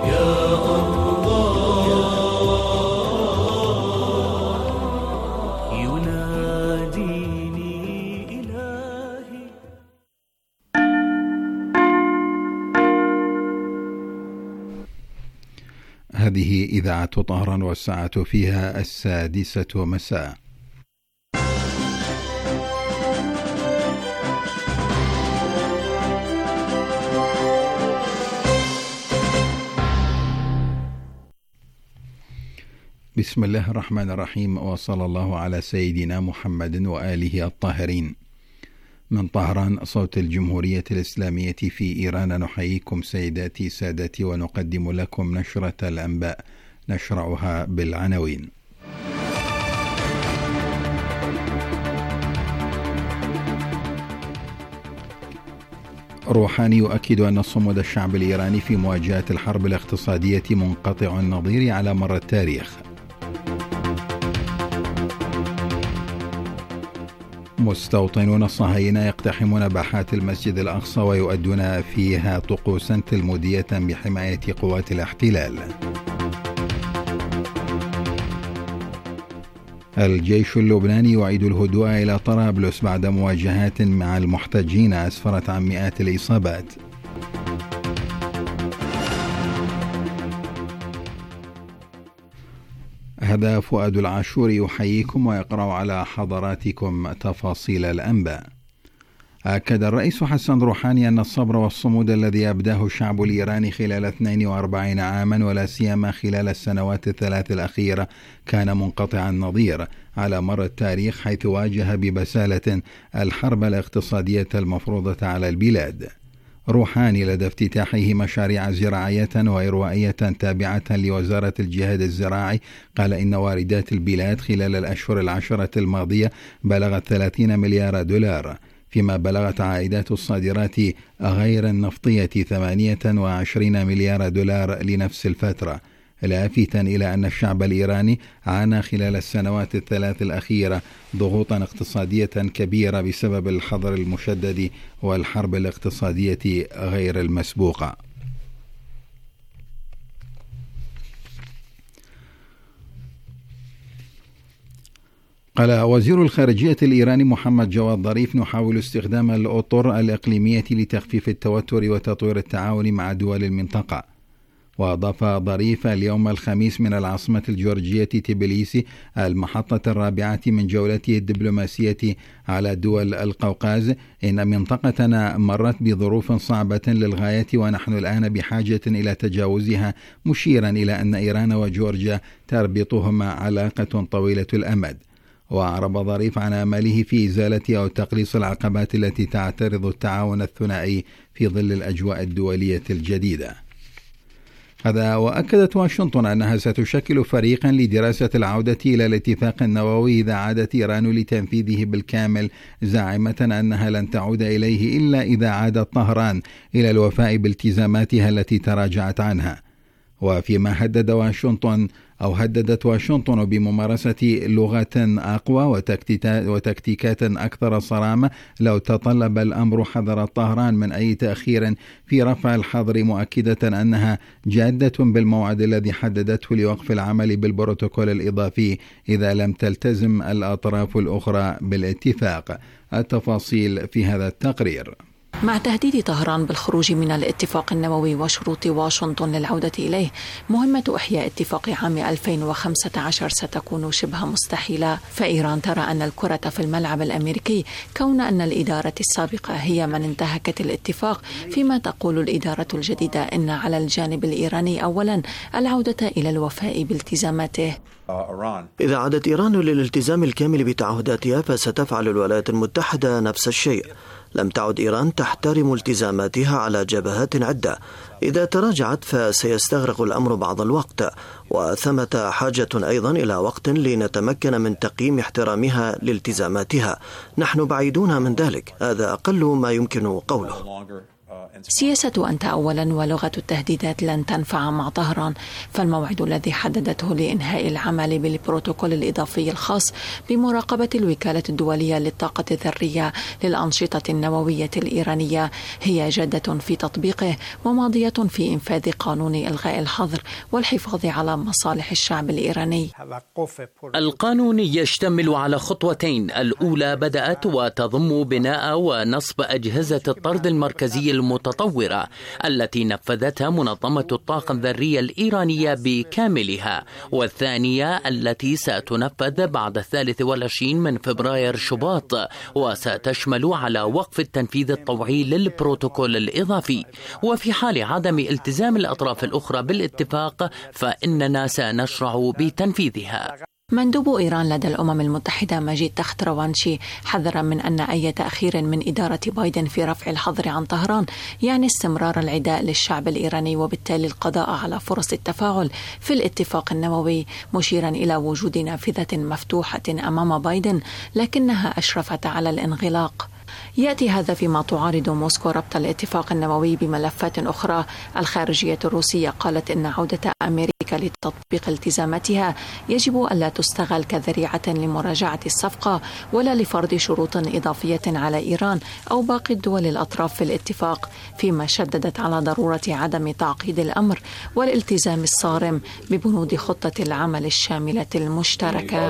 هذه إذاعة طهران والساعة فيها 6:00 مساء. بسم الله الرحمن الرحيم، وصلى الله على سيدنا محمد وآله الطاهرين. من طهران صوت الجمهورية الإسلامية في إيران، نحييكم سيداتي سادتي ونقدم لكم نشرة الأنباء، نشرعها بالعناوين. روحاني يؤكد أن صمود الشعب الإيراني في مواجهة الحرب الاقتصادية منقطع النظير على مر التاريخ. مستوطنون صهاينة يقتحمون باحات المسجد الأقصى ويؤدون فيها طقوسا تلمودية بحماية قوات الاحتلال. الجيش اللبناني يعيد الهدوء إلى طرابلس بعد مواجهات مع المحتجين أسفرت عن مئات الإصابات. هذا فؤاد العاشور يحييكم ويقرأ على حضراتكم تفاصيل الأنباء. أكد الرئيس حسن روحاني أن الصبر والصمود الذي أبداه الشعب الإيراني خلال 42 عاما ولا سيما خلال السنوات الثلاث الأخيرة كان منقطع النظير على مر التاريخ، حيث واجه ببسالة الحرب الاقتصادية المفروضة على البلاد. روحاني لدى افتتاحه مشاريع زراعية وإروائية تابعة لوزارة الجهاد الزراعي قال إن واردات البلاد خلال الأشهر العشرة الماضية بلغت 30 مليار دولار، فيما بلغت عائدات الصادرات غير النفطية 28 مليار دولار لنفس الفترة، لافتا إلى أن الشعب الإيراني عانى خلال السنوات الثلاث الأخيرة ضغوطا اقتصادية كبيرة بسبب الحظر المشدد والحرب الاقتصادية غير المسبوقة. قال وزير الخارجية الإيراني محمد جواد ظريف: نحاول استخدام الأطر الإقليمية لتخفيف التوتر وتطوير التعاون مع دول المنطقة. وأضاف ظريف اليوم الخميس من العاصمة الجورجية تبليسي المحطة الرابعة من جولته الدبلوماسية على دول القوقاز: إن منطقتنا مرت بظروف صعبة للغاية ونحن الآن بحاجة إلى تجاوزها، مشيرا إلى أن إيران وجورجيا تربطهما علاقة طويلة الأمد. وأعرب ظريف عن آمله في إزالة أو تقليص العقبات التي تعترض التعاون الثنائي في ظل الأجواء الدولية الجديدة. هذا وأكدت واشنطن أنها ستشكل فريقا لدراسة العودة إلى الاتفاق النووي إذا عادت إيران لتنفيذه بالكامل، زاعمة أنها لن تعود إليه إلا إذا عادت طهران إلى الوفاء بالتزاماتها التي تراجعت عنها. وفيما هددت واشنطن بممارسة لغة أقوى وتكتيكات أكثر صرامة لو تطلب الأمر، حذرت طهران من أي تأخير في رفع الحظر، مؤكدة أنها جادة بالموعد الذي حددته لوقف العمل بالبروتوكول الإضافي إذا لم تلتزم الأطراف الأخرى بالاتفاق. التفاصيل في هذا التقرير. مع تهديد طهران بالخروج من الاتفاق النووي وشروط واشنطن للعودة إليه، مهمة إحياء اتفاق عام 2015 ستكون شبه مستحيلة، فإيران ترى أن الكرة في الملعب الأمريكي، كون أن الإدارة السابقة هي من انتهكت الاتفاق، فيما تقول الإدارة الجديدة إن على الجانب الإيراني أولا العودة إلى الوفاء بالتزاماته. إذا عادت إيران للالتزام الكامل بتعهداتها فستفعل الولايات المتحدة نفس الشيء. لم تعد إيران تحترم التزاماتها على جبهات عدة. إذا تراجعت فسيستغرق الأمر بعض الوقت، وثمة حاجة أيضا إلى وقت لنتمكن من تقييم احترامها لالتزاماتها. نحن بعيدون من ذلك، هذا أقل ما يمكن قوله. سياسة أنت أولا ولغة التهديدات لن تنفع مع طهران، فالموعد الذي حددته لإنهاء العمل بالبروتوكول الإضافي الخاص بمراقبة الوكالة الدولية للطاقة الذرية للأنشطة النووية الإيرانية هي جادة في تطبيقه وماضية في إنفاذ قانون إلغاء الحظر والحفاظ على مصالح الشعب الإيراني. القانون يشتمل على خطوتين، الأولى بدأت وتضم بناء ونصب أجهزة الطرد المركزي المتطورة التي نفذتها منظمة الطاقة الذرية الإيرانية بكاملها، والثانية التي ستنفذ بعد 23 من فبراير شباط، وستشمل على وقف التنفيذ الطوعي للبروتوكول الإضافي. وفي حال عدم التزام الأطراف الأخرى بالاتفاق فإننا سنشرع بتنفيذها. مندوب إيران لدى الأمم المتحدة مجيد تخت روانشي حذر من أن أي تأخير من إدارة بايدن في رفع الحظر عن طهران يعني استمرار العداء للشعب الإيراني وبالتالي القضاء على فرص التفاعل في الاتفاق النووي، مشيرا إلى وجود نافذة مفتوحة أمام بايدن لكنها أشرفت على الانغلاق. يأتي هذا فيما تعارض موسكو ربط الاتفاق النووي بملفات أخرى. الخارجية الروسية قالت إن عودة أمريكا لتطبيق التزاماتها يجب ألا تستغل كذريعة لمراجعة الصفقة ولا لفرض شروط إضافية على إيران أو باقي الدول الأطراف في الاتفاق، فيما شددت على ضرورة عدم تعقيد الأمر والالتزام الصارم ببنود خطة العمل الشاملة المشتركة.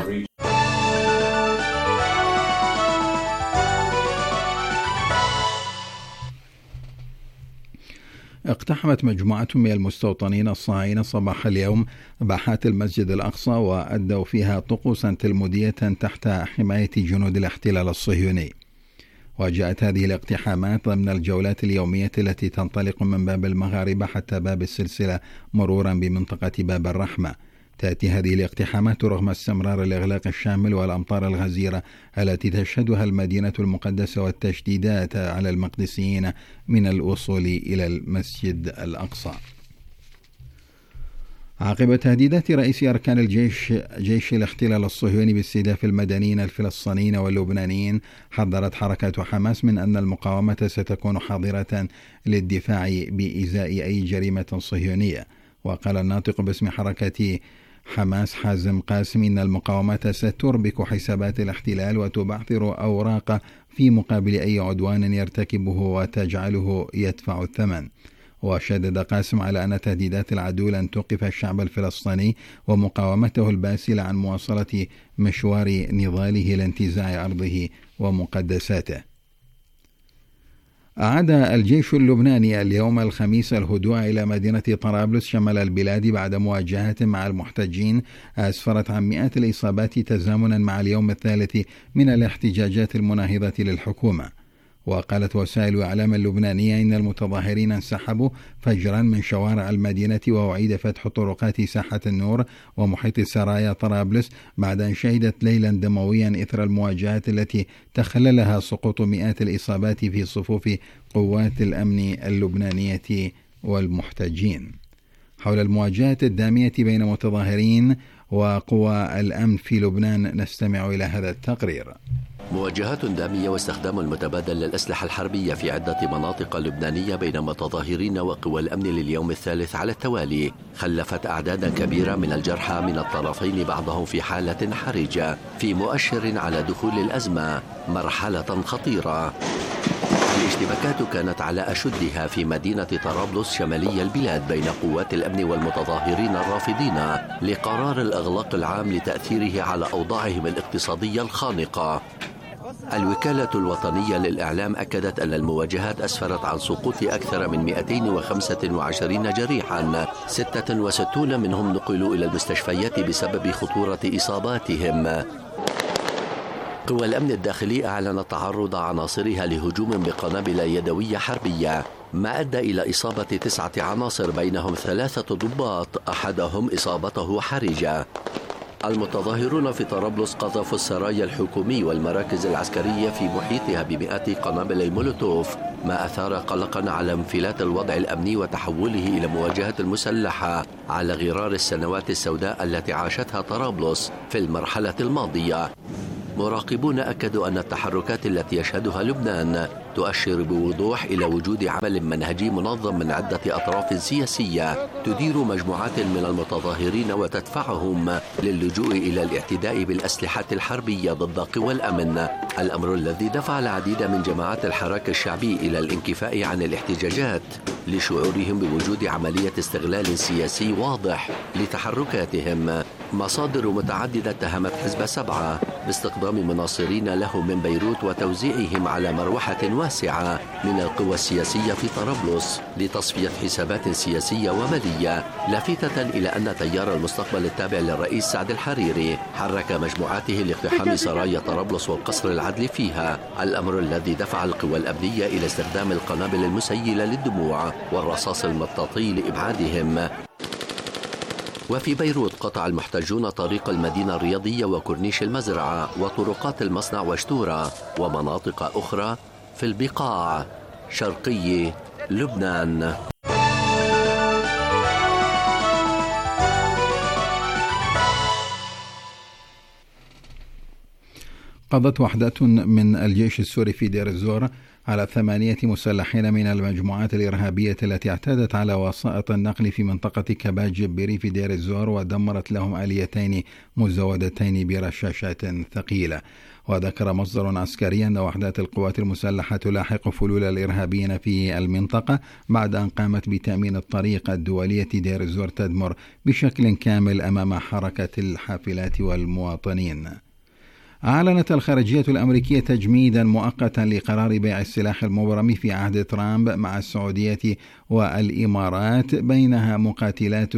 اقتحمت مجموعة من المستوطنين الصهاينة صباح اليوم باحات المسجد الأقصى وأدوا فيها طقوسا تلمودية تحت حماية جنود الاحتلال الصهيوني. وجاءت هذه الاقتحامات ضمن الجولات اليومية التي تنطلق من باب المغاربة حتى باب السلسلة مرورا بمنطقة باب الرحمة. تأتي هذه الاقتحامات رغم استمرار الإغلاق الشامل والأمطار الغزيرة التي تشهدها المدينة المقدسة والتشديدات على المقدسيين من الوصول إلى المسجد الأقصى. عقب تهديدات رئيس أركان جيش الاحتلال الصهيوني باستهداف المدنيين الفلسطينيين واللبنانيين، حذرت حركة حماس من أن المقاومة ستكون حاضرة للدفاع بإزاء أي جريمة صهيونية. وقال الناطق باسم حركة حماس حازم قاسم إن المقاومة ستربك حسابات الاحتلال وتبعثر أوراق في مقابل أي عدوان يرتكبه وتجعله يدفع الثمن. وشدد قاسم على أن تهديدات العدو لن توقف الشعب الفلسطيني ومقاومته الباسلة عن مواصلة مشوار نضاله لانتزاع أرضه ومقدساته. أعاد الجيش اللبناني اليوم الخميس الهجوم إلى مدينة طرابلس شمال البلاد بعد مواجهات مع المحتجين أسفرت عن مئات الإصابات تزامنا مع اليوم الثالث من الاحتجاجات المناهضة للحكومة. وقالت وسائل الإعلام اللبنانية إن المتظاهرين انسحبوا فجرا من شوارع المدينة وأعيد فتح طرقات ساحة النور ومحيط سرايا طرابلس بعد أن شهدت ليلا دمويا إثر المواجهات التي تخللها سقوط مئات الإصابات في صفوف قوات الأمن اللبنانية والمحتجين. حول المواجهات الدامية بين متظاهرين وقوى الأمن في لبنان نستمع إلى هذا التقرير. مواجهات دامية واستخدام المتبادل للأسلحة الحربية في عدة مناطق لبنانية بين متظاهرين وقوى الأمن لليوم الثالث على التوالي خلفت أعدادا كبيرة من الجرحى من الطرفين، بعضهم في حالة حرجة، في مؤشر على دخول الأزمة مرحلة خطيرة. الاشتباكات كانت على أشدها في مدينة طرابلس شمالي البلاد بين قوات الأمن والمتظاهرين الرافضين لقرار الإغلاق العام لتأثيره على أوضاعهم الاقتصادية الخانقة. الوكالة الوطنية للإعلام أكدت أن المواجهات أسفرت عن سقوط أكثر من 225 جريحا، 66 منهم نقلوا إلى المستشفيات بسبب خطورة إصاباتهم. قوى الأمن الداخلي أعلنت تعرض عناصرها لهجوم بقنابل يدوية حربية، ما أدى إلى إصابة 9 عناصر بينهم 3 ضباط أحدهم إصابته حرجة. المتظاهرون في طرابلس قذفوا السرايا الحكومي والمراكز العسكرية في محيطها بمئات قنابل مولوتوف، ما أثار قلقا على انفلات الوضع الأمني وتحوله إلى مواجهة مسلحة على غرار السنوات السوداء التي عاشتها طرابلس في المرحلة الماضية. مراقبون أكدوا أن التحركات التي يشهدها لبنان تؤشر بوضوح إلى وجود عمل منهجي منظم من عدة أطراف سياسية تدير مجموعات من المتظاهرين وتدفعهم للجوء إلى الاعتداء بالأسلحة الحربية ضد قوى الأمن، الأمر الذي دفع العديد من جماعات الحراك الشعبي إلى الانكفاء عن الاحتجاجات لشعورهم بوجود عملية استغلال سياسي واضح لتحركاتهم. مصادر متعددة اتهمت حزب 7 باستخدام مناصرين له من بيروت وتوزيعهم على مروحة واسعة من القوى السياسية في طرابلس لتصفية حسابات سياسية ومالية، لافتة إلى أن تيار المستقبل التابع للرئيس سعد الحريري حرك مجموعاته لاقتحام سرايا طرابلس والقصر العدلي فيها، الأمر الذي دفع القوى الأمنية إلى استخدام القنابل المسيلة للدموع والرصاص المطاطي لإبعادهم. وفي بيروت قطع المحتجون طريق المدينة الرياضية وكورنيش المزرعة وطرقات المصنع وشتورة ومناطق أخرى في البقاع شرقي لبنان. قضت وحدات من الجيش السوري في دير الزور على 8 مسلحين من المجموعات الإرهابية التي اعتادت على وسائط النقل في منطقة كباج جبري في دير الزور، ودمرت لهم آليتين مزودتين برشاشات ثقيلة. وذكر مصدر عسكري أن وحدات القوات المسلحة تلاحق فلول الإرهابيين في المنطقة بعد أن قامت بتأمين الطريق الدولية دير الزور تدمر بشكل كامل أمام حركة الحافلات والمواطنين. أعلنت الخارجية الأمريكية تجميدا مؤقتا لقرار بيع السلاح المبرم في عهد ترامب مع السعودية والإمارات، بينها مقاتلات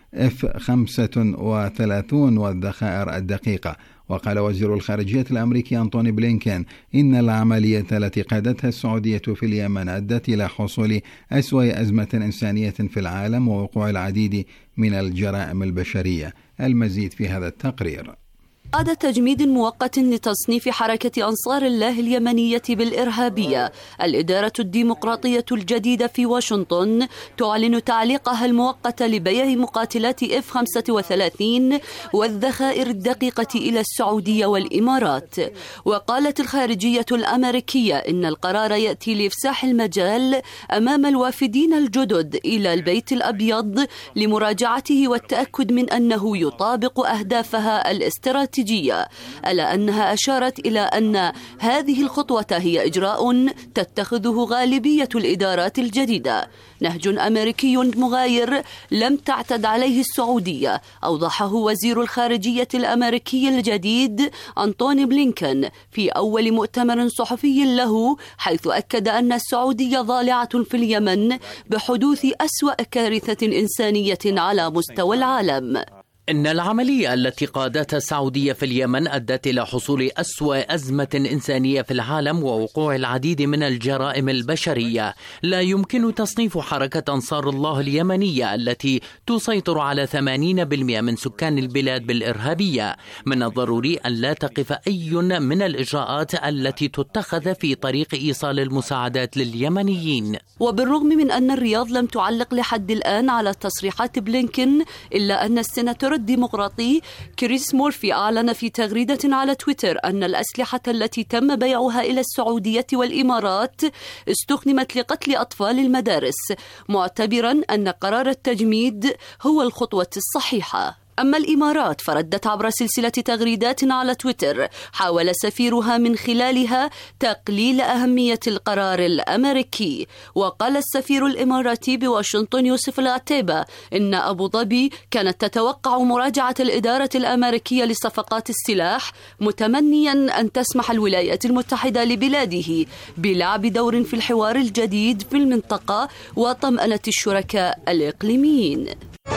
F-35 والذخائر الدقيقة. وقال وزير الخارجية الأمريكي أنتوني بلينكين إن العملية التي قادتها السعودية في اليمن أدت إلى حصول أسوأ أزمة إنسانية في العالم ووقوع العديد من الجرائم البشرية. المزيد في هذا التقرير. بعد تجميد مؤقت لتصنيف حركة أنصار الله اليمنية بالإرهابية، الإدارة الديمقراطية الجديدة في واشنطن تعلن تعليقها المؤقت لبيع مقاتلات F-35 والذخائر الدقيقة إلى السعودية والإمارات. وقالت الخارجية الأمريكية إن القرار يأتي لإفساح المجال أمام الوافدين الجدد إلى البيت الأبيض لمراجعته والتأكد من أنه يطابق أهدافها الاستراتيجية، ألا أنها أشارت إلى أن هذه الخطوة هي إجراء تتخذه غالبية الإدارات الجديدة، نهج أمريكي مغاير لم تعتد عليه السعودية، أوضحه وزير الخارجية الأمريكي الجديد أنتوني بلينكين في أول مؤتمر صحفي له، حيث أكد أن السعودية ضالعة في اليمن بحدوث أسوأ كارثة إنسانية على مستوى العالم. إن العملية التي قادتها السعودية في اليمن أدت إلى حصول أسوأ أزمة إنسانية في العالم ووقوع العديد من الجرائم البشرية. لا يمكن تصنيف حركة أنصار الله اليمنية التي تسيطر على 80% من سكان البلاد بالإرهابية. من الضروري أن لا تقف أي من الإجراءات التي تتخذ في طريق إيصال المساعدات لليمنيين. وبالرغم من أن الرياض لم تعلق لحد الآن على تصريحات بلينكين، إلا أن السيناتور الديمقراطي كريس مورفي أعلن في تغريدة على تويتر أن الأسلحة التي تم بيعها إلى السعودية والإمارات استخدمت لقتل أطفال المدارس، معتبرا أن قرار التجميد هو الخطوة الصحيحة. أما الإمارات فردت عبر سلسلة تغريدات على تويتر حاول سفيرها من خلالها تقليل أهمية القرار الأمريكي. وقال السفير الإماراتي بواشنطن يوسف العتيبة إن أبو ظبي كانت تتوقع مراجعة الإدارة الأمريكية لصفقات السلاح، متمنيا أن تسمح الولايات المتحدة لبلاده بلعب دور في الحوار الجديد في المنطقة وطمأنة الشركاء الإقليميين.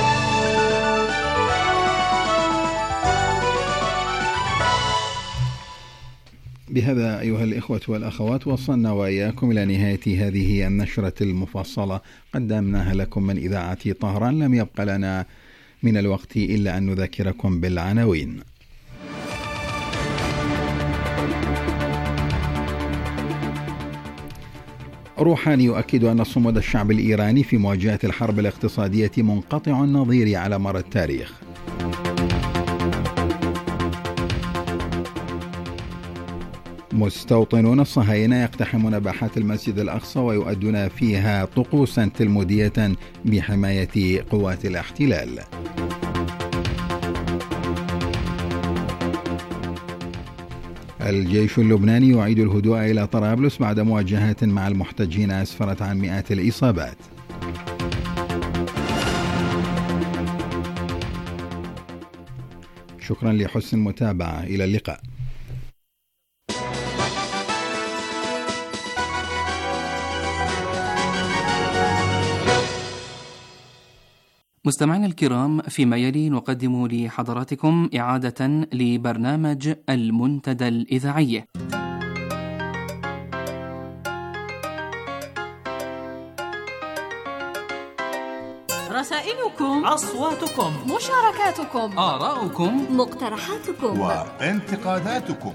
بهذا أيها الإخوة والأخوات وصلنا وإياكم إلى نهاية هذه النشرة المفصلة قدمناها لكم من إذاعة طهران. لم يبق لنا من الوقت إلا أن نذكركم بالعناوين. روحاني يؤكد أن صمود الشعب الإيراني في مواجهة الحرب الاقتصادية منقطع النظير على مر التاريخ. مستوطنون الصهاينة يقتحمون باحات المسجد الأقصى ويؤدون فيها طقوسا تلمودية بحماية قوات الاحتلال. الجيش اللبناني يعيد الهدوء إلى طرابلس بعد مواجهات مع المحتجين أسفرت عن مئات الإصابات. شكرا لحسن المتابعة، إلى اللقاء. مستمعينا الكرام، فيما يلي نقدم لحضراتكم إعادة لبرنامج المنتدى الإذاعي. رسائلكم، أصواتكم، مشاركاتكم، آراؤكم، مقترحاتكم وانتقاداتكم.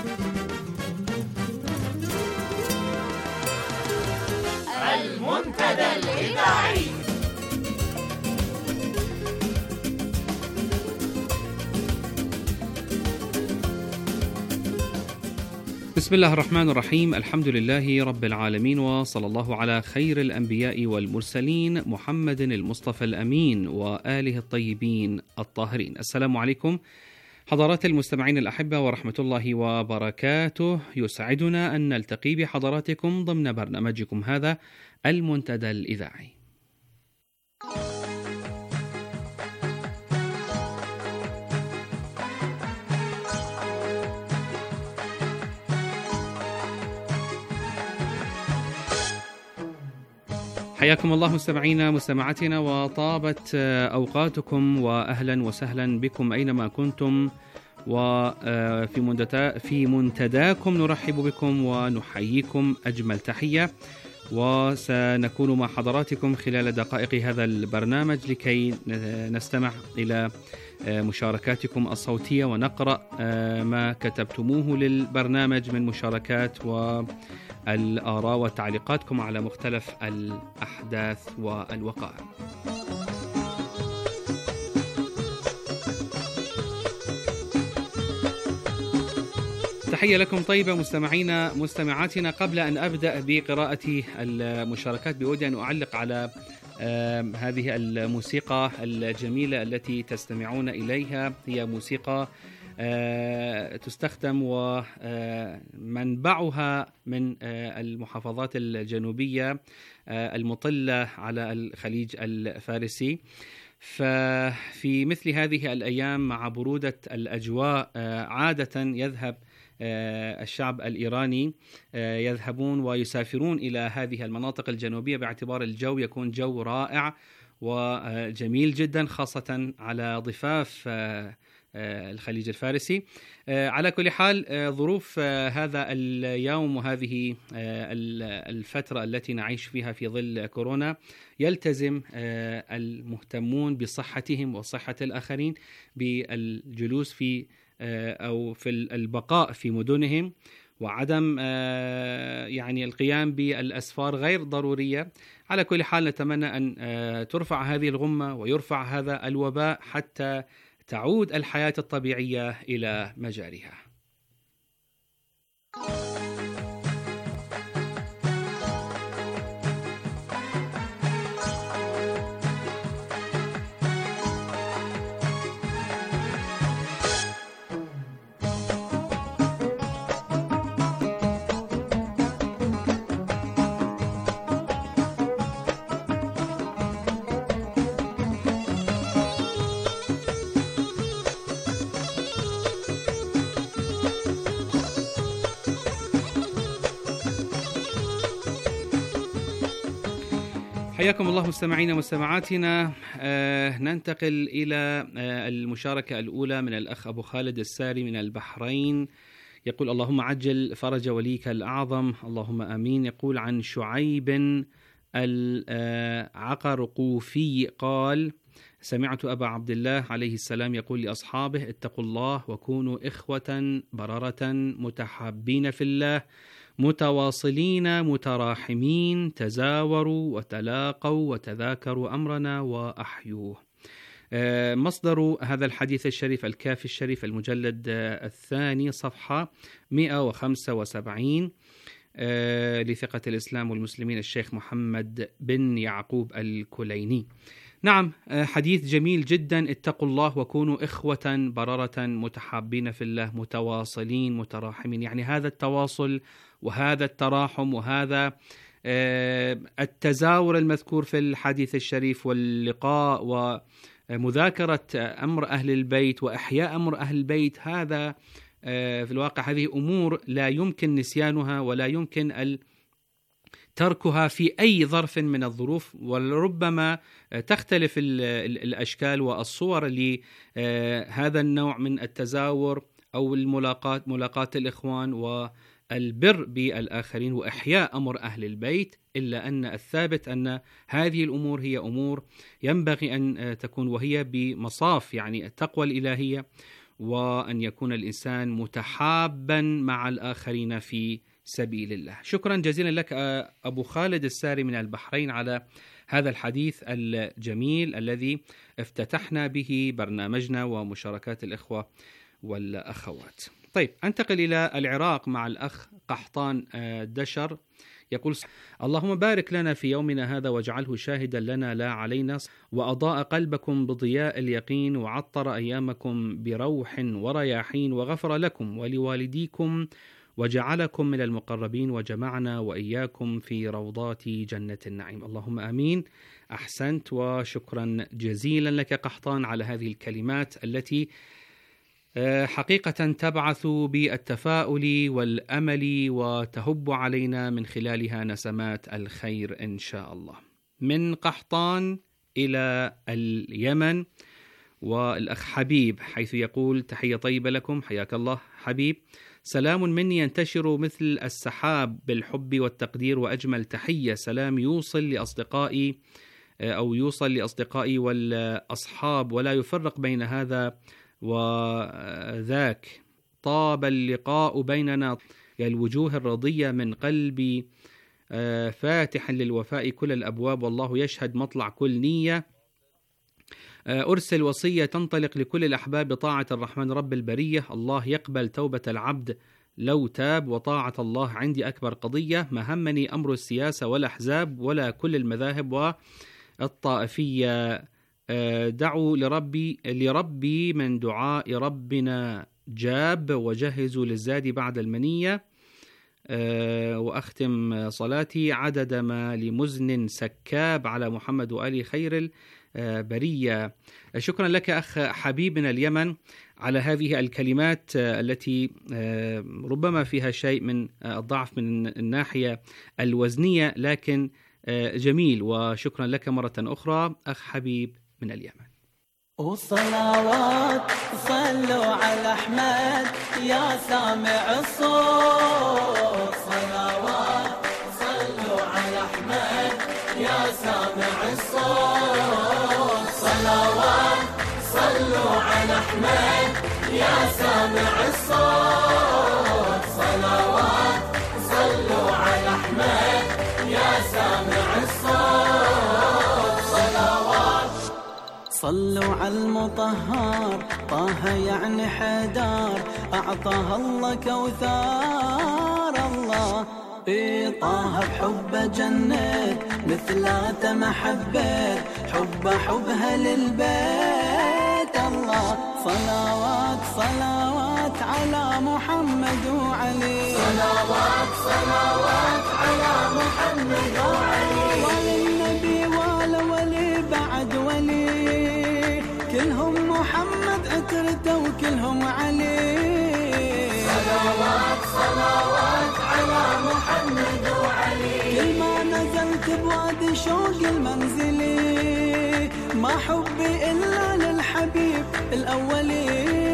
المنتدى الإذاعي. بسم الله الرحمن الرحيم، الحمد لله رب العالمين، وصلى الله على خير الأنبياء والمرسلين محمد المصطفى الأمين وآله الطيبين الطاهرين. السلام عليكم حضرات المستمعين الأحبة ورحمة الله وبركاته. يسعدنا أن نلتقي بحضراتكم ضمن برنامجكم هذا المنتدى الإذاعي. حياكم الله مستمعينا مستمعاتنا، وطابت أوقاتكم، وأهلا وسهلا بكم أينما كنتم، وفي منتداكم نرحب بكم ونحييكم أجمل تحية. وسنكون مع حضراتكم خلال دقائق هذا البرنامج لكي نستمع إلى مشاركاتكم الصوتية ونقرأ ما كتبتموه للبرنامج من مشاركات والآراء وتعليقاتكم على مختلف الأحداث والوقائع. تحية لكم طيبة مستمعينا مستمعاتنا. قبل أن أبدأ بقراءة المشاركات بودي أن أعلق على هذه الموسيقى الجميلة التي تستمعون إليها. هي موسيقى تستخدم ومنبعها من المحافظات الجنوبية المطلة على الخليج الفارسي. ففي مثل هذه الأيام مع برودة الأجواء عادة يذهب الشعب الإيراني يذهبون ويسافرون إلى هذه المناطق الجنوبية باعتبار الجو يكون جو رائع وجميل جدا، خاصة على ضفاف الخليج الفارسي. على كل حال، ظروف هذا اليوم وهذه الفترة التي نعيش فيها في ظل كورونا يلتزم المهتمون بصحتهم وصحة الآخرين بالجلوس في أو في البقاء في مدنهم، وعدم يعني القيام بالأسفار غير ضرورية. على كل حال نتمنى أن ترفع هذه الغمة ويرفع هذا الوباء حتى تعود الحياة الطبيعية إلى مجاريها. حياكم الله مستمعينا مستمعاتنا. ننتقل إلى المشاركة الأولى من الأخ أبو خالد الساري من البحرين. يقول: اللهم عجل فرج وليك الأعظم، اللهم آمين. يقول عن شعيب العقرقوفي قال: سمعت أبا عبد الله عليه السلام يقول لأصحابه: اتقوا الله وكونوا إخوة بررة متحابين في الله متواصلين متراحمين، تزاوروا وتلاقوا وتذاكروا أمرنا وأحيوه. مصدر هذا الحديث الشريف الكافي الشريف المجلد الثاني صفحة 175 لثقة الإسلام والمسلمين الشيخ محمد بن يعقوب الكليني. نعم، حديث جميل جدا. اتقوا الله وكونوا إخوة بررة متحابين في الله متواصلين متراحمين. يعني هذا التواصل وهذا التراحم وهذا التزاور المذكور في الحديث الشريف واللقاء ومذاكرة أمر أهل البيت وإحياء أمر أهل البيت، هذا في الواقع هذه أمور لا يمكن نسيانها ولا يمكن تركها في أي ظرف من الظروف، ولربما تختلف الأشكال والصور لهذا النوع من التزاور أو ملاقاة الإخوان والبر بالآخرين وإحياء أمر أهل البيت، إلا أن الثابت أن هذه الأمور هي أمور ينبغي أن تكون وهي بمصاف يعني التقوى الإلهية، وأن يكون الإنسان متحابا مع الآخرين في سبيل الله. شكرا جزيلا لك أبو خالد الساري من البحرين على هذا الحديث الجميل الذي افتتحنا به برنامجنا ومشاركات الإخوة والأخوات. طيب، أنتقل إلى العراق مع الأخ قحطان دشر، يقول: اللهم بارك لنا في يومنا هذا واجعله شاهدا لنا لا علينا، وأضاء قلبكم بضياء اليقين، وعطر أيامكم بروح ورياحين، وغفر لكم ولوالديكم وجعلكم من المقربين، وجمعنا وإياكم في روضات جنة النعيم. اللهم آمين. أحسنت، وشكرا جزيلا لك قحطان على هذه الكلمات التي حقيقة تبعث بالتفاؤل والأمل وتهب علينا من خلالها نسمات الخير إن شاء الله. من قحطان إلى اليمن، والأخ حبيب حيث يقول: تحية طيبة لكم، حياك الله حبيب. سلام مني ينتشر مثل السحاب بالحب والتقدير، وأجمل تحية سلام يوصل لأصدقائي والأصحاب، ولا يفرق بين هذا وذاك. طاب اللقاء بيننا، الوجوه الرضية من قلبي فاتح للوفاء كل الأبواب، والله يشهد مطلع كل نية. أرسل وصية تنطلق لكل الأحباب بطاعة الرحمن رب البرية. الله يقبل توبة العبد لو تاب، وطاعة الله عندي أكبر قضية. ما همني أمر السياسة والأحزاب ولا كل المذاهب والطائفية. دعوا لربي من دعاء ربنا جاب، وجهزوا للزاد بعد المنية. وأختم صلاتي عدد ما لمزن سكاب على محمد وآل خير البرية. شكرا لك أخ حبيب من اليمن على هذه الكلمات التي ربما فيها شيء من الضعف من الناحية الوزنية، لكن جميل. وشكرا لك مرة أخرى أخ حبيب من اليمن. وصلوات صلوا على أحمد يا سامع الصوت، صلوات صلوا على أحمد يا سامع الصوت، صلوات صلوا على أحمد يا سامع الصوت، صلوات صلوا على أحمد يا سامع الصوت، صلوات صلوا على المطهر طه يعني حدار، أعطاها الله كوثار، الله طه بحب جنة مثلات محبة، حبها للبيت، الله صلوات صلوات على محمد وعلي، صلوات صلوات على محمد وعلي، وللنبي ولي بعد ولي، كلهم محمد عترته وكلهم علي، صلوات صلوات على محمد وعلي، كل ما نزلت بوادي شوق المنزلي، ما حبي إلا للحبيب الأولي،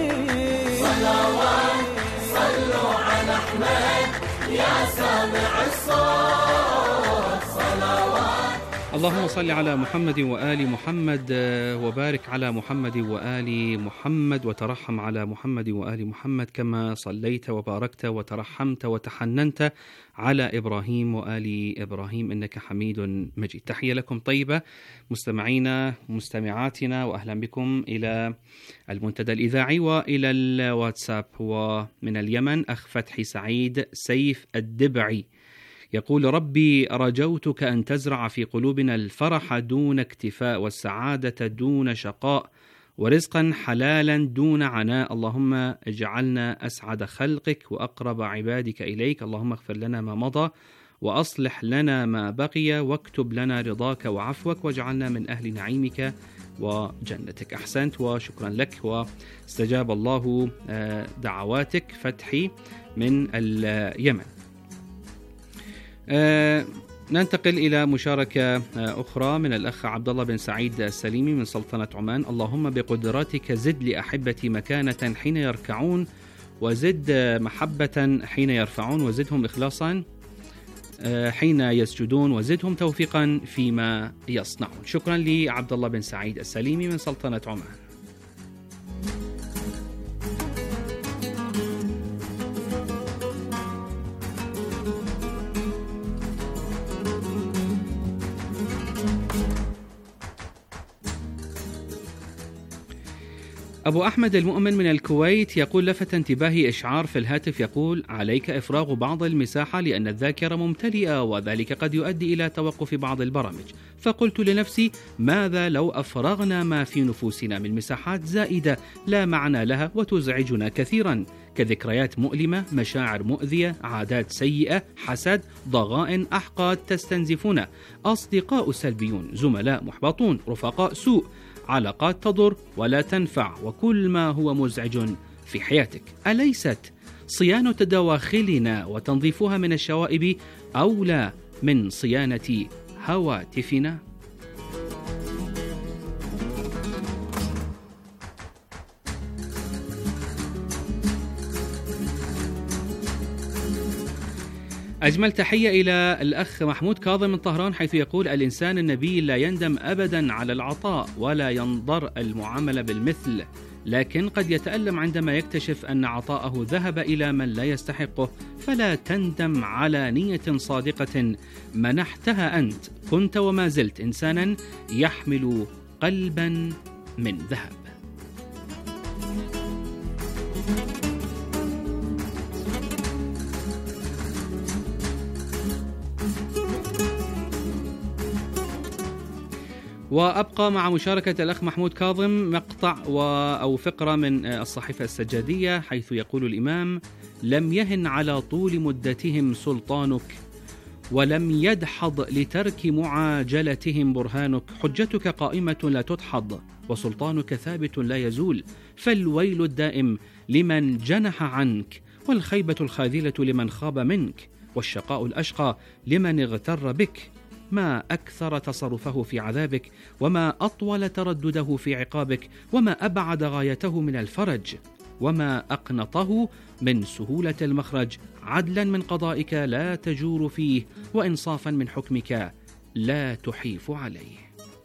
صلوات صلوا على أحمد يا سامع الصوت، صلوات. اللهم صل على محمد وآل محمد وبارك على محمد وآل محمد وترحم على محمد وآل محمد كما صليت وباركت وترحمت وتحننت على إبراهيم وآل إبراهيم إنك حميد مجيد. تحية لكم طيبة مستمعينا ومستمعاتنا، وأهلا بكم إلى المنتدى الإذاعي وإلى الواتساب. ومن اليمن أخ فتحي سعيد سيف الدبعي يقول: ربي رجوتك أن تزرع في قلوبنا الفرح دون اكتفاء، والسعادة دون شقاء، ورزقا حلالا دون عناء. اللهم اجعلنا أسعد خلقك وأقرب عبادك إليك. اللهم اغفر لنا ما مضى وأصلح لنا ما بقي، واكتب لنا رضاك وعفوك، واجعلنا من أهل نعيمك وجنتك. أحسنت وشكرا لك، واستجاب الله دعواتك فتحي من اليمن. ننتقل إلى مشاركة أخرى من الأخ عبد الله بن سعيد السليمي من سلطنة عمان. اللهم بقدرتك زد لأحبتي مكانة حين يركعون، وزد محبة حين يرفعون، وزدهم إخلاصا حين يسجدون، وزدهم توفيقا فيما يصنعون. شكرا لعبد الله بن سعيد السليمي من سلطنة عمان. أبو أحمد المؤمن من الكويت يقول: لفت انتباهي إشعار في الهاتف يقول: عليك إفراغ بعض المساحة لأن الذاكرة ممتلئة، وذلك قد يؤدي إلى توقف بعض البرامج. فقلت لنفسي: ماذا لو أفرغنا ما في نفوسنا من مساحات زائدة لا معنى لها وتزعجنا كثيرا، كذكريات مؤلمة، مشاعر مؤذية، عادات سيئة، حسد، ضغائن، أحقاد تستنزفنا، أصدقاء سلبيون، زملاء محبطون، رفقاء سوء، علاقات تضر ولا تنفع، وكل ما هو مزعج في حياتك. أليست صيانة دواخلنا وتنظيفها من الشوائب أولى من صيانة هواتفنا؟ أجمل تحية إلى الأخ محمود كاظم من طهران، حيث يقول: الإنسان النبيل لا يندم أبدا على العطاء ولا ينظر المعاملة بالمثل، لكن قد يتألم عندما يكتشف أن عطاءه ذهب إلى من لا يستحقه، فلا تندم على نية صادقة منحتها أنت. كنت وما زلت إنسانا يحمل قلبا من ذهب. وأبقى مع مشاركة الأخ محمود كاظم مقطع أو فقرة من الصحيفة السجادية، حيث يقول الإمام: لم يهن على طول مدتهم سلطانك، ولم يدحض لترك معاجلتهم برهانك. حجتك قائمة لا تدحض، وسلطانك ثابت لا يزول. فالويل الدائم لمن جنح عنك، والخيبة الخاذلة لمن خاب منك، والشقاء الأشقى لمن اغتر بك. ما أكثر تصرفه في عذابك، وما أطول تردده في عقابك، وما أبعد غايته من الفرج، وما أقنطه من سهولة المخرج. عدلا من قضائك لا تجور فيه، وإنصافا من حكمك لا تحيف عليه.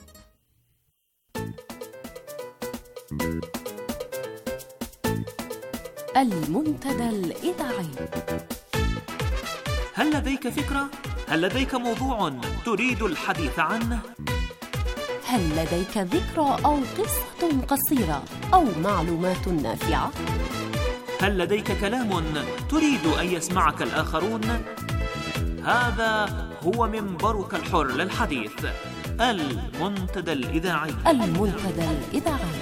المنتدى الإذاعي. هل لديك فكرة؟ هل لديك موضوع تريد الحديث عنه؟ هل لديك ذكرى أو قصة قصيرة أو معلومات نافعة؟ هل لديك كلام تريد أن يسمعك الآخرون؟ هذا هو منبرك الحر للحديث، المنتدى الإذاعي. المنتدى الإذاعي.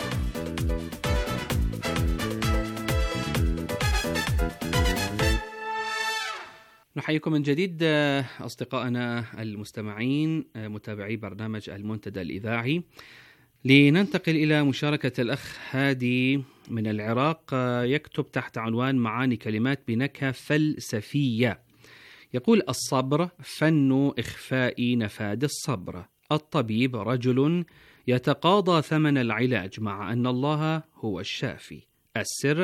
نحييكم من جديد أصدقائنا المستمعين متابعي برنامج المنتدى الإذاعي. لننتقل إلى مشاركة الأخ هادي من العراق، يكتب تحت عنوان: معاني كلمات بنكهة فلسفية. يقول: الصبر فن إخفاء نفاد الصبر. الطبيب رجل يتقاضى ثمن العلاج مع أن الله هو الشافي. السر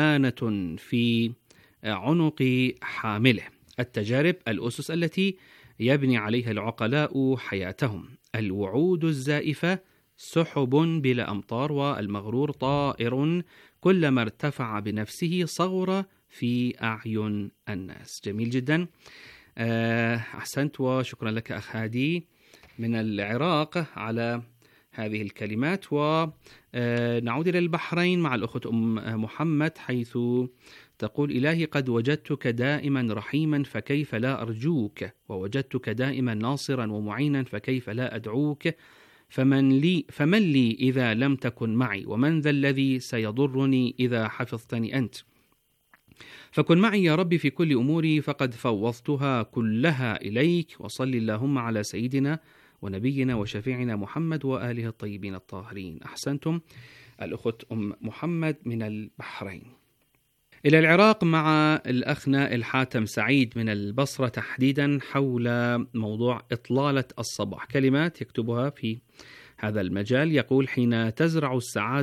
أمانة في عنق حامله. التجارب الأسس التي يبني عليها العقلاء حياتهم. الوعود الزائفة سحب بلا أمطار، والمغرور طائر كلما ارتفع بنفسه صغر في أعين الناس. جميل جدا، أحسنت وشكرا لك أخ هادي من العراق على هذه الكلمات. ونعود إلى البحرين مع الأخت محمد، حيث تقول: إلهي قد وجدتك دائما رحيما فكيف لا أرجوك، ووجدتك دائما ناصرا ومعينا فكيف لا أدعوك، فمن لي إذا لم تكن معي، ومن ذا الذي سيضرني إذا حفظتني أنت، فكن معي يا ربي في كل أموري فقد فوضتها كلها إليك، وصل اللهم على سيدنا ونبينا وشفيعنا محمد وآله الطيبين الطاهرين. أحسنتم الأخت محمد من البحرين. إلى العراق مع الأخ نائل حاتم سعيد من البصرة تحديدا حول موضوع إطلالة الصباح. كلمات يكتبها في هذا المجال، يقول: حين تزرع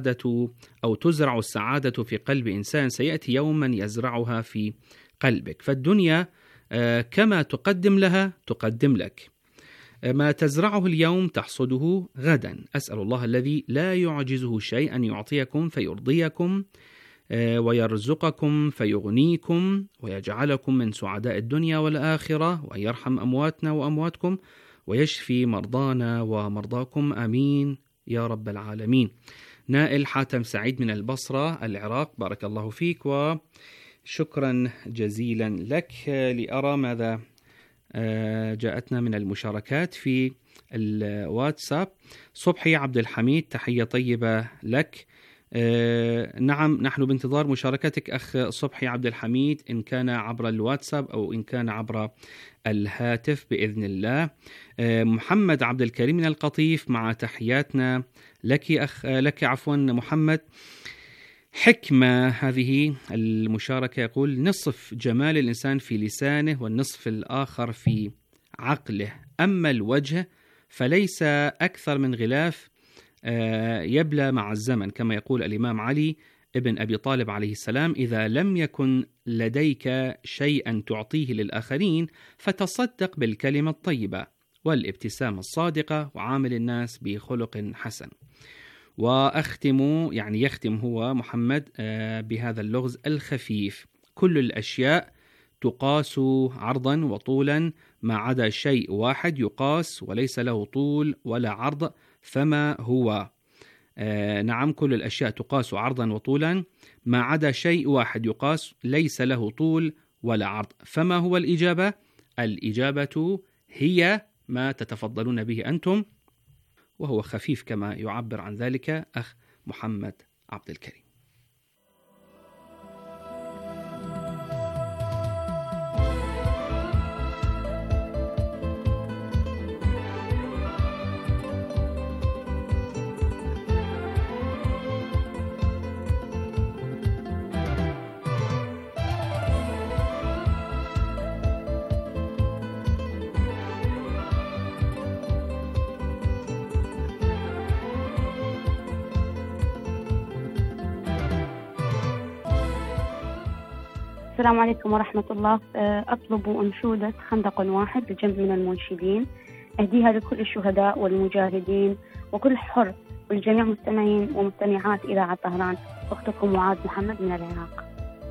السعادة في قلب إنسان سيأتي يوما يزرعها في قلبك، فالدنيا كما تقدم لها تقدم لك، ما تزرعه اليوم تحصده غدا. أسأل الله الذي لا يعجزه شيء أن يعطيكم فيرضيكم ويرزقكم فيغنيكم ويجعلكم من سعداء الدنيا والآخرة، وأن يرحم أمواتنا وأمواتكم ويشفي مرضانا ومرضاكم، آمين يا رب العالمين. نائل حاتم سعيد من البصرة العراق، بارك الله فيك وشكرا جزيلا لك. لأرى ماذا جاءتنا من المشاركات في الواتساب. صبحي عبد الحميد، تحية طيبة لك. نعم، نحن بانتظار مشاركتك أخ صبحي عبد الحميد، إن كان عبر الواتساب أو إن كان عبر الهاتف بإذن الله. محمد عبد الكريم من القطيف، مع تحياتنا لك محمد. حكمة هذه المشاركة، يقول: نصف جمال الإنسان في لسانه والنصف الآخر في عقله، أما الوجه فليس أكثر من غلاف يبلى مع الزمن، كما يقول الإمام علي ابن أبي طالب عليه السلام: إذا لم يكن لديك شيئا تعطيه للآخرين فتصدق بالكلمة الطيبة والابتسامة الصادقة وعامل الناس بخلق حسن. يختم هو محمد بهذا اللغز الخفيف: كل الأشياء تقاس عرضا وطولا ما عدا شيء واحد يقاس وليس له طول ولا عرض، فما هو؟ نعم، كل الأشياء تقاس عرضا وطولا ما عدا شيء واحد يقاس ليس له طول ولا عرض، فما هو الإجابة؟ الإجابة هي ما تتفضلون به أنتم، وهو خفيف كما يعبر عن ذلك أخ محمد عبد الكريم. السلام عليكم ورحمة الله. أطلب أنشودة خندق واحد لجمع من المنشدين، أهديها لكل الشهداء والمجاهدين وكل حر والجميع مستمعين ومستمعات إذاعة طهران. أختكم معاذ محمد من العراق.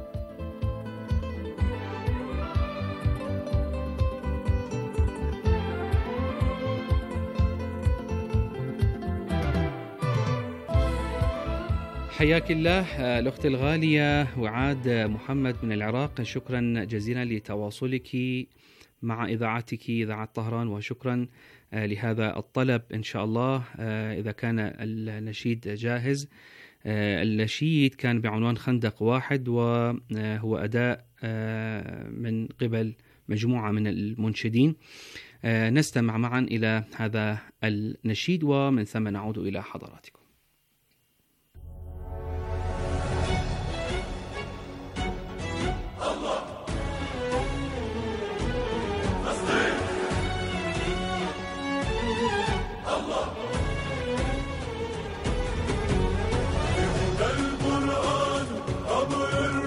حياك الله الأخت الغالية وعاد محمد من العراق، شكرا جزيلا لتواصلك مع إذاعتك إذاعة طهران، وشكرا لهذا الطلب. إن شاء الله إذا كان النشيد جاهز. النشيد كان بعنوان خندق واحد، وهو أداء من قبل مجموعة من المنشدين. نستمع معا إلى هذا النشيد ومن ثم نعود إلى حضراتكم.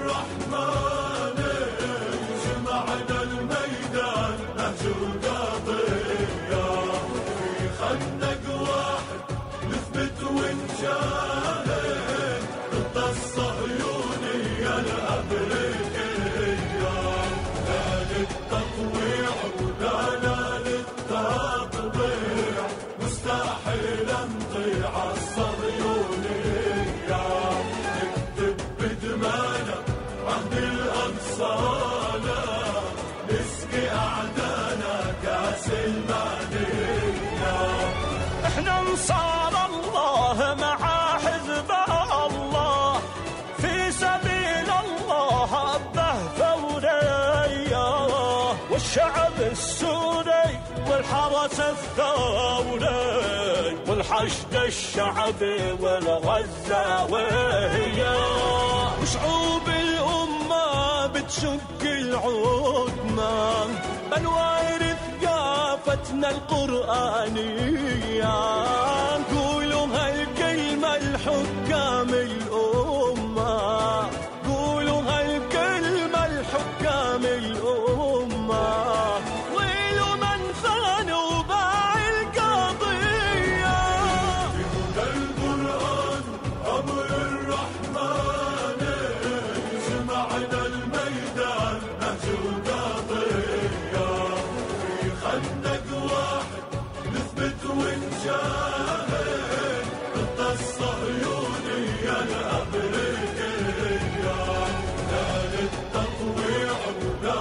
الميدان نهجر قاطع السوري والحرس الثوري والحشد الشعبي والغزاوي وشعوب الأمة بتشق العودنا بنوارث ثقافتنا القرآنية قولوا هالكلمة الحكام الأمة قولوا هالكلمة الحكام الأمة ويلوا من خان وباع القضية بهدى القرآن أمر الرحمن سمعنا الميدان نهج قضية في خندق واحد نثبت ونشاهد ضد الصهيونية الأمريكية لا للتطويع لا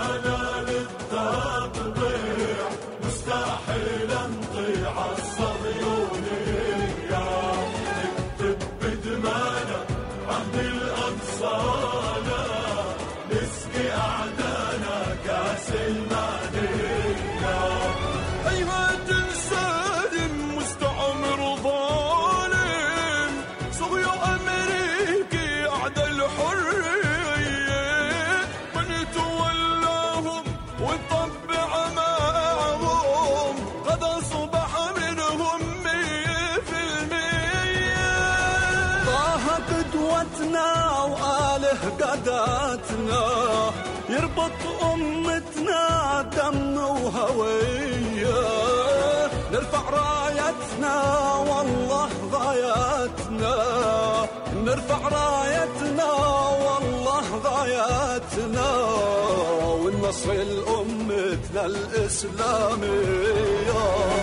للتطبيع مستحيل نطيع الصهيونية نكتب بدمانا عهد الأنصارنا نسقي أعدانا كاس المانية أيها تنسالم مستعمر ظالم صهيو أمريكي أعدى الحرية من تولاهم وطبع معهم قد أصبح منهم 100%. طه قدوتنا وآله قاداتنا يربط أمتنا دم وهوية نرفع رايتنا والله غاياتنا نرفع رايتنا والله غاياتنا والنصر لأمتنا الإسلامية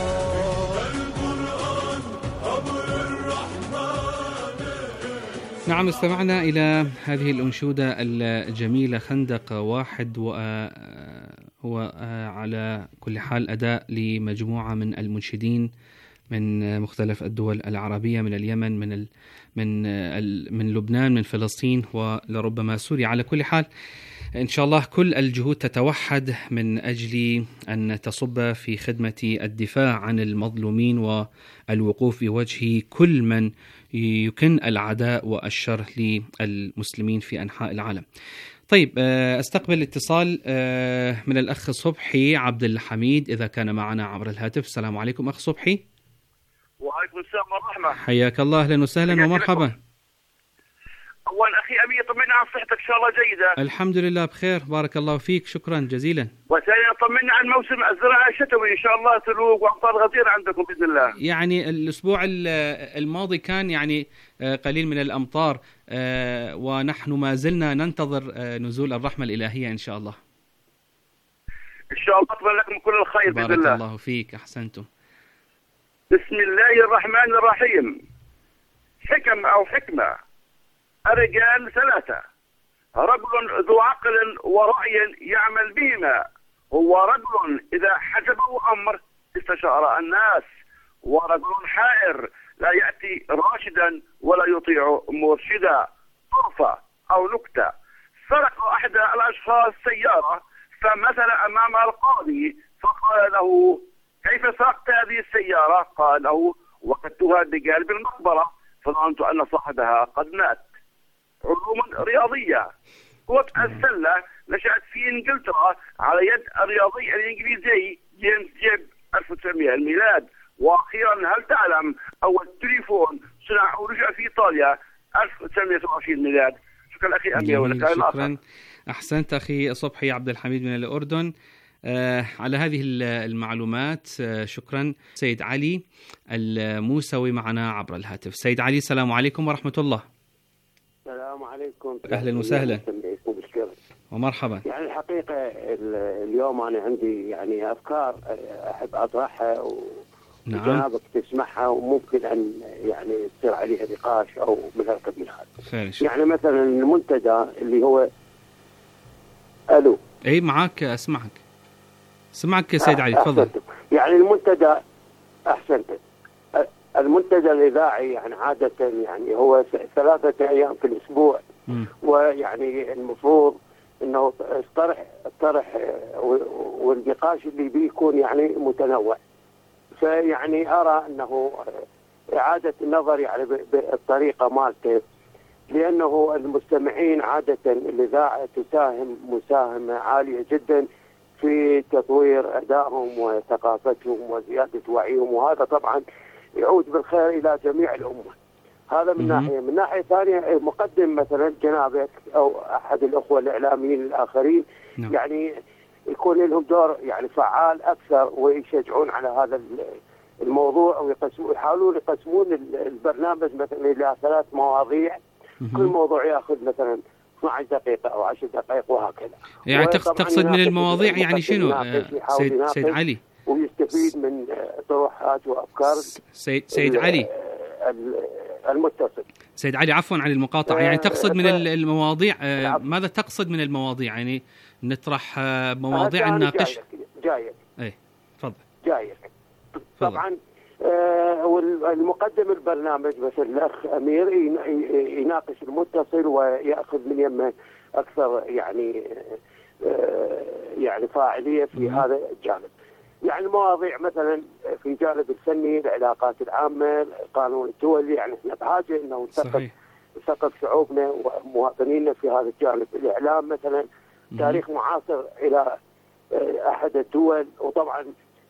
القرآن أمر الرحمن. نعم، استمعنا إلى هذه الأنشودة الجميلة خندق واحد، وهو على كل حال أداء لمجموعة من المنشدين من مختلف الدول العربية، من اليمن، من لبنان، من فلسطين، ولربما سوريا. على كل حال إن شاء الله كل الجهود تتوحد من أجل أن تصب في خدمة الدفاع عن المظلومين والوقوف بوجه كل من يكن العداء والشر للمسلمين في أنحاء العالم. طيب، استقبل اتصال من الأخ صبحي عبد الحميد إذا كان معنا عبر الهاتف. السلام عليكم أخ صبحي. وعليكم السلام ورحمة. حياك الله، أهلا وسهلا ومرحبا. أولا أخي أمير، طمنا عن صحتك، إن شاء الله جيدة. الحمد لله بخير، بارك الله فيك، شكرا جزيلا. وثانيا طمنا عن موسم الزراعة الشتوي، إن شاء الله تلوق وأمطار غزيرة عندكم بإذن الله. يعني الأسبوع الماضي كان يعني قليل من الأمطار، ونحن ما زلنا ننتظر نزول الرحمة الإلهية إن شاء الله. إن شاء الله أتمنى لكم كل الخير بإذن الله. بارك الله فيك، أحسنتم. بسم الله الرحمن الرحيم. حكم أو حكمة. الرجال ثلاثة: رجل ذو عقل ورأي يعمل بهما، هو رجل إذا حجبه أمر استشار الناس، ورجل حائر لا يأتي راشدا ولا يطيع مرشدا. طرفة أو نكتة: سرق أحد الأشخاص سيارة فمثل أمام القاضي فقال له: كيف سرقت هذه السيارة؟ قال له: وقدتها بقلب المقبرة فظننت أن صاحبها قد مات. علوم رياضية: كرة السلة نشأت في إنجلترا على يد الرياضي الإنجليزي جيمس جيب 1900 الميلاد. وأخيرا، هل تعلم أول تليفون صنع ونشأ في إيطاليا 1927 الميلاد؟ شكرا أخي أمير ولك شكرا، أحسنت أخي صبحي عبد الحميد من الأردن على هذه المعلومات. شكرا. سيد علي الموسوي معنا عبر الهاتف. سيد علي، السلام عليكم ورحمة الله. السلام عليكم. أهلا وسهلا ومرحبا. يعني الحقيقة اليوم أنا عندي يعني أفكار أحب أطرحها وجنابك تسمعها، وممكن أن يعني يصير عليها نقاش أو من هالقبيل هذا. يعني مثلا المنتدى اللي هو ألو. أي معك، أسمعك سيد علي، تفضل. يعني المنتدى، أحسنت، المنتدى الإذاعي يعني عادة يعني هو 3 أيام في الأسبوع، ويعني المفروض انه الطرح والنقاش اللي بيكون يعني متنوع. فيعني ارى انه اعاده النظر يعني بالطريقه مالته، لانه المستمعين عاده الاذاعه تساهم مساهمه عاليه جدا في تطوير ادائهم وثقافتهم وزياده وعيهم، وهذا طبعا يعود بالخير الى جميع الامه. هذا من ناحيه. من ناحيه ثانيه مقدم مثلا جنابك او احد الاخوه الاعلاميين الاخرين يعني يكون لهم دور يعني فعال اكثر، ويشجعون على هذا الموضوع، ويحاولون يقسمون البرنامج مثلا الى 3 مواضيع، كل موضوع ياخذ مثلا 12 دقيقه او 10 دقائق وهكذا. يعني تقصد من المواضيع يعني شنو سيد علي؟ ويستفيد من طروحات وافكار سيد علي المتصل. سيد علي عفوا عن المقاطعه، يعني تقصد من المواضيع ماذا تقصد من المواضيع؟ يعني نطرح مواضيع الناقش. جايك ايه تفضل. جايك طبعا. والمقدم البرنامج مثل الاخ امير يناقش المتصل وياخذ من يمه اكثر يعني فاعليه في هذا الجانب. يعني المواضيع مثلا في الجانب الفني، العلاقات العامه، القانون الدولي، يعني احنا بحاجه انه نثقف شعوبنا ومواطنينا في هذا الجانب. الاعلام مثلا، تاريخ معاصر الى احد الدول، وطبعا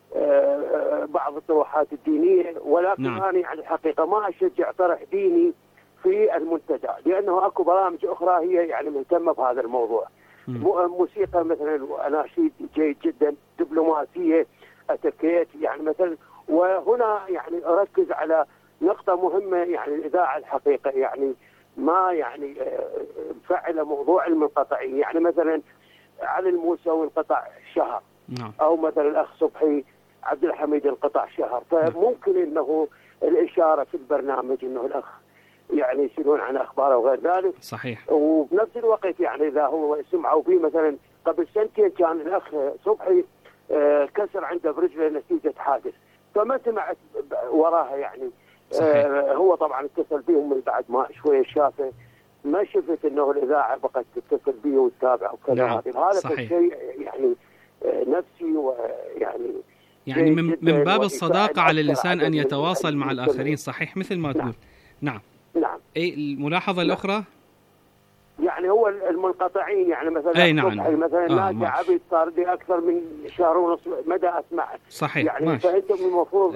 بعض الطروحات الدينيه، ولكن انا يعني الحقيقه ما اشجع طرح ديني في المنتدى، لانه اكو برامج اخرى هي يعني مهتمه بهذا الموضوع. موسيقى مثلا واناشيد جيد جدا، دبلوماسيه، اتيكيت يعني مثلا. وهنا يعني اركز على نقطه مهمه، يعني الاذاعه الحقيقه يعني ما يعني فعل موضوع المنقطعين، يعني مثلا علي الموسوي انقطع شهر، او مثلا الاخ صبحي عبد الحميد انقطع شهر. فممكن انه الاشاره في البرنامج انه الاخ يعني يسألون عن اخباره وغير ذلك. صحيح. وبنفس الوقت يعني اذا هو سمعوا فيه مثلا قبل 2 سنين كان الاخ صبحي كسر عنده برجله نتيجه حادث، فما سمعت وراها يعني. هو طبعا اتصل بيهم من بعد ما شويه شافه، ما شفت انه الاذاعه بقت تتصل به وتتابعه وكذا. هذا شيء يعني نفسي، ويعني من باب الصداقه على الانسان ان يتواصل مع الاخرين. صحيح مثل ما تقول. نعم. اي الملاحظه الاخرى يعني هو المنقطعين، يعني مثلا نعم. مثلا ناجي عبيد صار لي اكثر من شهر ونص مدى اسمعه. صحيح. يعني فانتم المفروض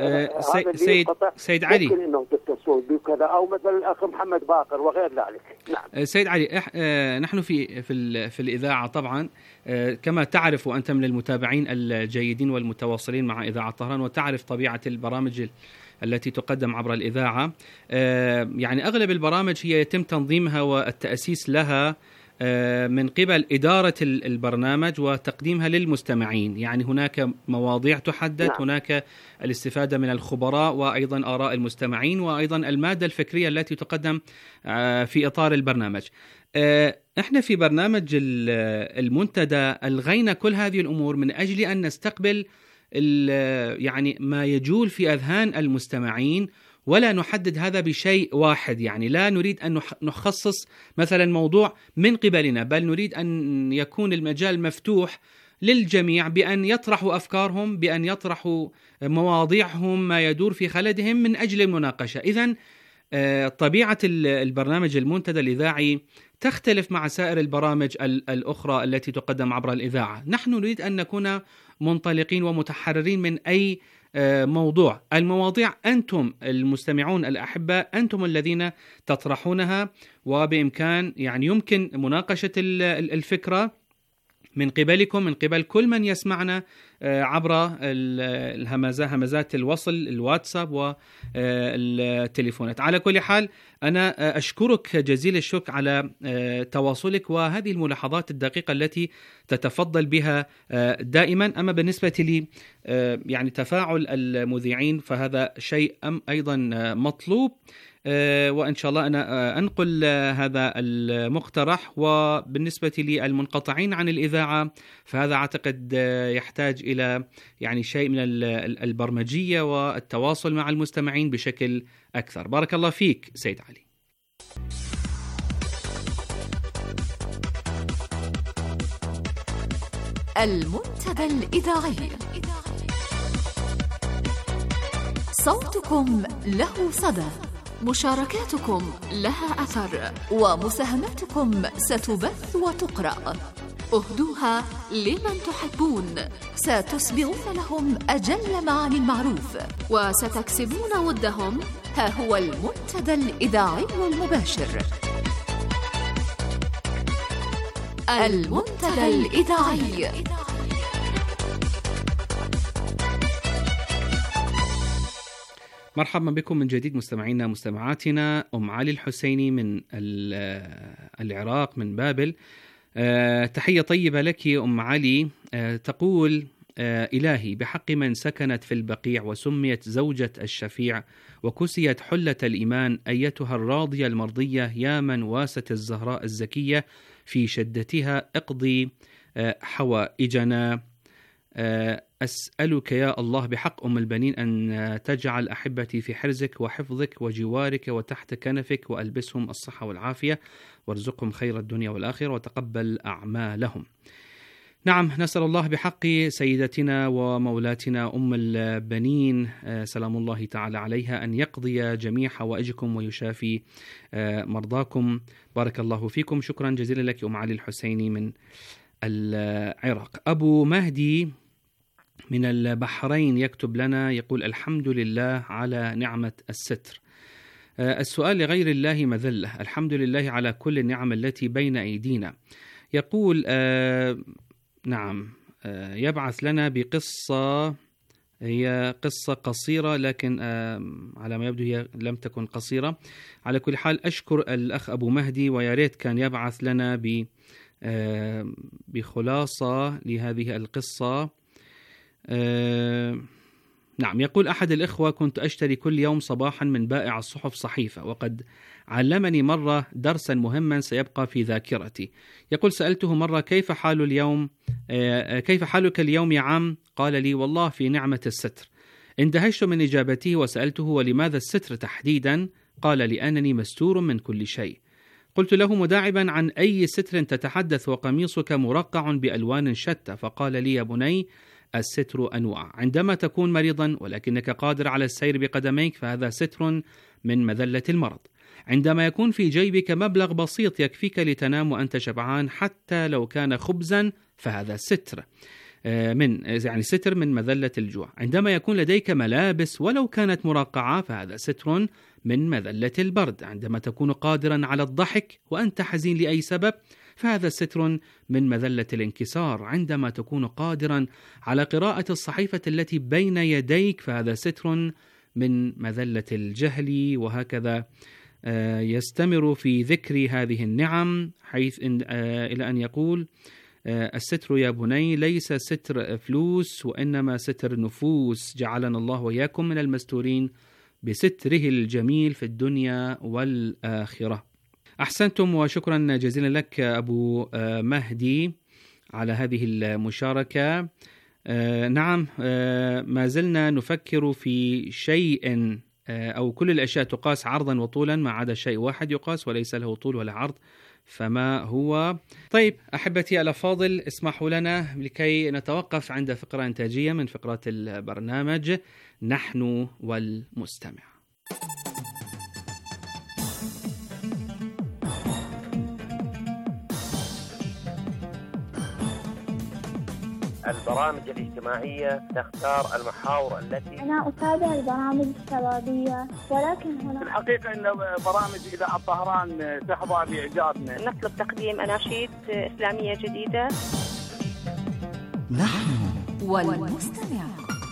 سيد علي ممكن انه تتصلوا بكذا، او مثلا الاخ محمد باقر وغير ذلك. نعم. سيد علي، نحن في الاذاعه طبعا كما تعرف، وانت من المتابعين الجيدين والمتواصلين مع اذاعه طهران، وتعرف طبيعه البرامج التي تقدم عبر الإذاعة. يعني أغلب البرامج هي يتم تنظيمها والتأسيس لها من قبل إدارة البرنامج وتقديمها للمستمعين. يعني هناك مواضيع تحدد، هناك الاستفادة من الخبراء، وأيضا آراء المستمعين، وأيضا المادة الفكرية التي تقدم في إطار البرنامج. احنا في برنامج المنتدى ألغينا كل هذه الأمور من أجل أن نستقبل يعني ما يجول في أذهان المستمعين، ولا نحدد هذا بشيء واحد. يعني لا نريد أن نخصص مثلا موضوع من قبلنا، بل نريد أن يكون المجال مفتوح للجميع بأن يطرحوا أفكارهم، بأن يطرحوا مواضيعهم، ما يدور في خلدهم من أجل المناقشة. إذن طبيعة البرنامج المنتدى الإذاعي تختلف مع سائر البرامج الأخرى التي تقدم عبر الإذاعة. نحن نريد أن نكون منطلقين ومتحررين من أي موضوع. المواضيع أنتم المستمعون الأحباء، أنتم الذين تطرحونها، وبإمكان يعني يمكن مناقشة الفكرة من قبلكم، من قبل كل من يسمعنا عبر همزات الوصل، الواتساب والتليفونات. على كل حال أنا أشكرك جزيل الشكر على تواصلك وهذه الملاحظات الدقيقة التي تتفضل بها دائما. أما بالنسبة لي يعني تفاعل المذيعين فهذا شيء أيضا مطلوب، وإن شاء الله أنا أنقل هذا المقترح. وبالنسبة لي المنقطعين عن الإذاعة فهذا أعتقد يحتاج إلى يعني شيء من البرمجية والتواصل مع المستمعين بشكل أكثر. بارك الله فيك سيد علي. المنتدى الإذاعي. صوتكم له صدى، مشاركاتكم لها أثر، ومساهماتكم ستبث وتقرأ. اهدوها لمن تحبون، ستصبغون لهم أجل معاني المعروف، وستكسبون ودهم. ها هو المنتدى الإذاعي المباشر. المنتدى الإذاعي. مرحبا بكم من جديد مستمعينا مستمعاتنا. علي الحسيني من العراق من بابل. تحية طيبة لك علي. تقول: إلهي، بحق من سكنت في البقيع وسميت زوجة الشفيع وكسيت حلة الإيمان، أيتها الراضية المرضية، يا من واست الزهراء الزكية في شدتها، اقضي حوائجنا. أسألك يا الله بحق أم البنين أن تجعل أحبتي في حرزك وحفظك وجوارك وتحت كنفك، وألبسهم الصحة والعافية، وارزقهم خير الدنيا والآخرة، وتقبل أعمالهم. نعم، نسأل الله بحق سيدتنا ومولاتنا أم البنين سلام الله تعالى عليها أن يقضي جميع حوائجكم ويشافي مرضاكم. بارك الله فيكم. شكرا جزيلا لك علي الحسيني من العراق. أبو مهدي من البحرين يكتب لنا، يقول: الحمد لله على نعمة الستر. السؤال لغير الله مذلة، الحمد لله على كل النعم التي بين أيدينا. يقول نعم، يبعث لنا بقصة، هي قصة قصيرة لكن على ما يبدو هي لم تكن قصيرة. على كل حال أشكر الأخ أبو مهدي، ويا ريت كان يبعث لنا بخلاصة لهذه القصة. نعم، يقول أحد الإخوة: كنت أشتري كل يوم صباحا من بائع الصحف صحيفة، وقد علمني مرة درسا مهما سيبقى في ذاكرتي. يقول: سألته مرة: كيف حالك اليوم يا عم؟ قال لي: والله في نعمة الستر. اندهشت من إجابته وسألته: ولماذا الستر تحديدا؟ قال: لأنني مستور من كل شيء. قلت له مداعبا: عن أي ستر تتحدث وقميصك مرقع بألوان شتى؟ فقال لي: يا بني، الستر أنواع. عندما تكون مريضا ولكنك قادر على السير بقدميك فهذا ستر من مذلة المرض. عندما يكون في جيبك مبلغ بسيط يكفيك لتنام وأنت شبعان حتى لو كان خبزا فهذا ستر ستر من مذلة الجوع. عندما يكون لديك ملابس ولو كانت مرقعة فهذا ستر من مذلة البرد. عندما تكون قادرا على الضحك وأنت حزين لأي سبب فهذا ستر من مذلة الانكسار. عندما تكون قادرا على قراءة الصحيفة التي بين يديك فهذا ستر من مذلة الجهل. وهكذا يستمر في ذكر هذه النعم حيث إلى أن يقول: الستر يا بني ليس ستر فلوس وإنما ستر نفوس. جعلنا الله وإياكم من المستورين بستره الجميل في الدنيا والآخرة. أحسنتم، وشكرا جزيلا لك أبو مهدي على هذه المشاركة. نعم، ما زلنا نفكر في شيء أو كل الأشياء تقاس عرضا وطولا ما عدا شيء واحد يقاس وليس له طول ولا عرض، فما هو؟ طيب أحبتي الأفاضل، اسمحوا لنا لكي نتوقف عند فقرة إنتاجية من فقرات البرنامج نحن والمستمع. البرامج الاجتماعية تختار المحاور التي أنا أتابع البرامج الشبابية، ولكن هنا في الحقيقة أن برامج إذاعة طهران تحظى بإعجابنا. نطلب تقديم أناشيد إسلامية جديدة. نحن والمستمع.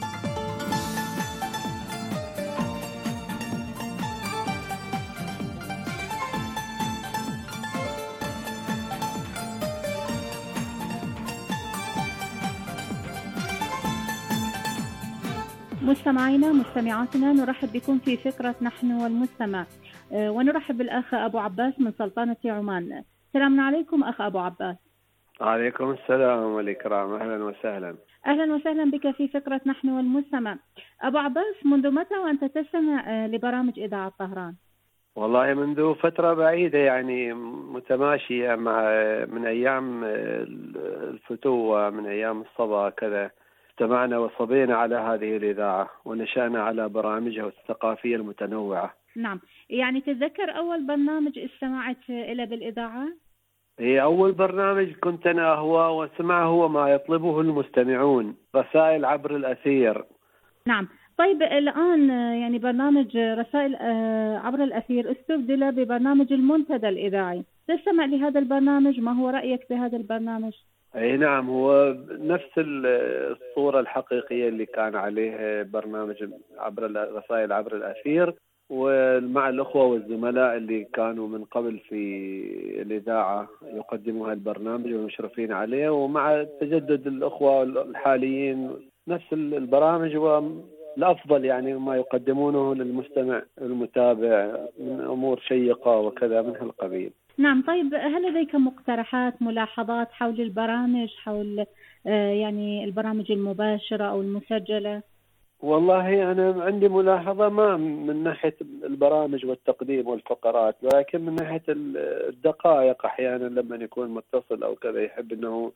مستمعينا مستمعاتنا، نرحب بكم في فقرة نحن والمستمع، ونرحب بالأخ أبو عباس من سلطنة عمان. سلام عليكم أخ أبو عباس. عليكم السلام والإكرام، أهلا وسهلا. أهلا وسهلا بك في فقرة نحن والمستمع. أبو عباس، منذ متى وأنت تستمع لبرامج إذاعة طهران؟ والله منذ فترة بعيدة، يعني متماشية من أيام الفتوة، من أيام الصبا كذا اجتمعنا وصبينا على هذه الإذاعة ونشأنا على برامجها الثقافية المتنوعة. نعم، يعني تتذكر أول برنامج استمعت إلى بالإذاعة؟ هي أول برنامج كنت أنا أهوى وسمعه هو ما يطلبه المستمعون، رسائل عبر الأثير. نعم. طيب الآن يعني برنامج رسائل عبر الأثير استبدل ببرنامج المنتدى الإذاعي، تستمع لهذا البرنامج؟ ما هو رأيك بهذا البرنامج؟ أي نعم، هو نفس الصورة الحقيقية اللي كان عليه برنامج رسائل عبر الأثير، ومع الأخوة والزملاء اللي كانوا من قبل في الإذاعة يقدموا هذا البرنامج والمشرفين عليه، ومع تجدد الأخوة الحاليين نفس البرامج والأفضل يعني ما يقدمونه للمستمع المتابع من أمور شيقة وكذا من هالقبيل. نعم. طيب هل لديك مقترحات، ملاحظات حول البرامج، حول يعني البرامج المباشرة أو المسجلة؟ والله أنا عندي ملاحظة ما من ناحية البرامج والتقديم والفقرات، ولكن من ناحية الدقائق أحيانا لما يكون متصل أو كذا يحب أنه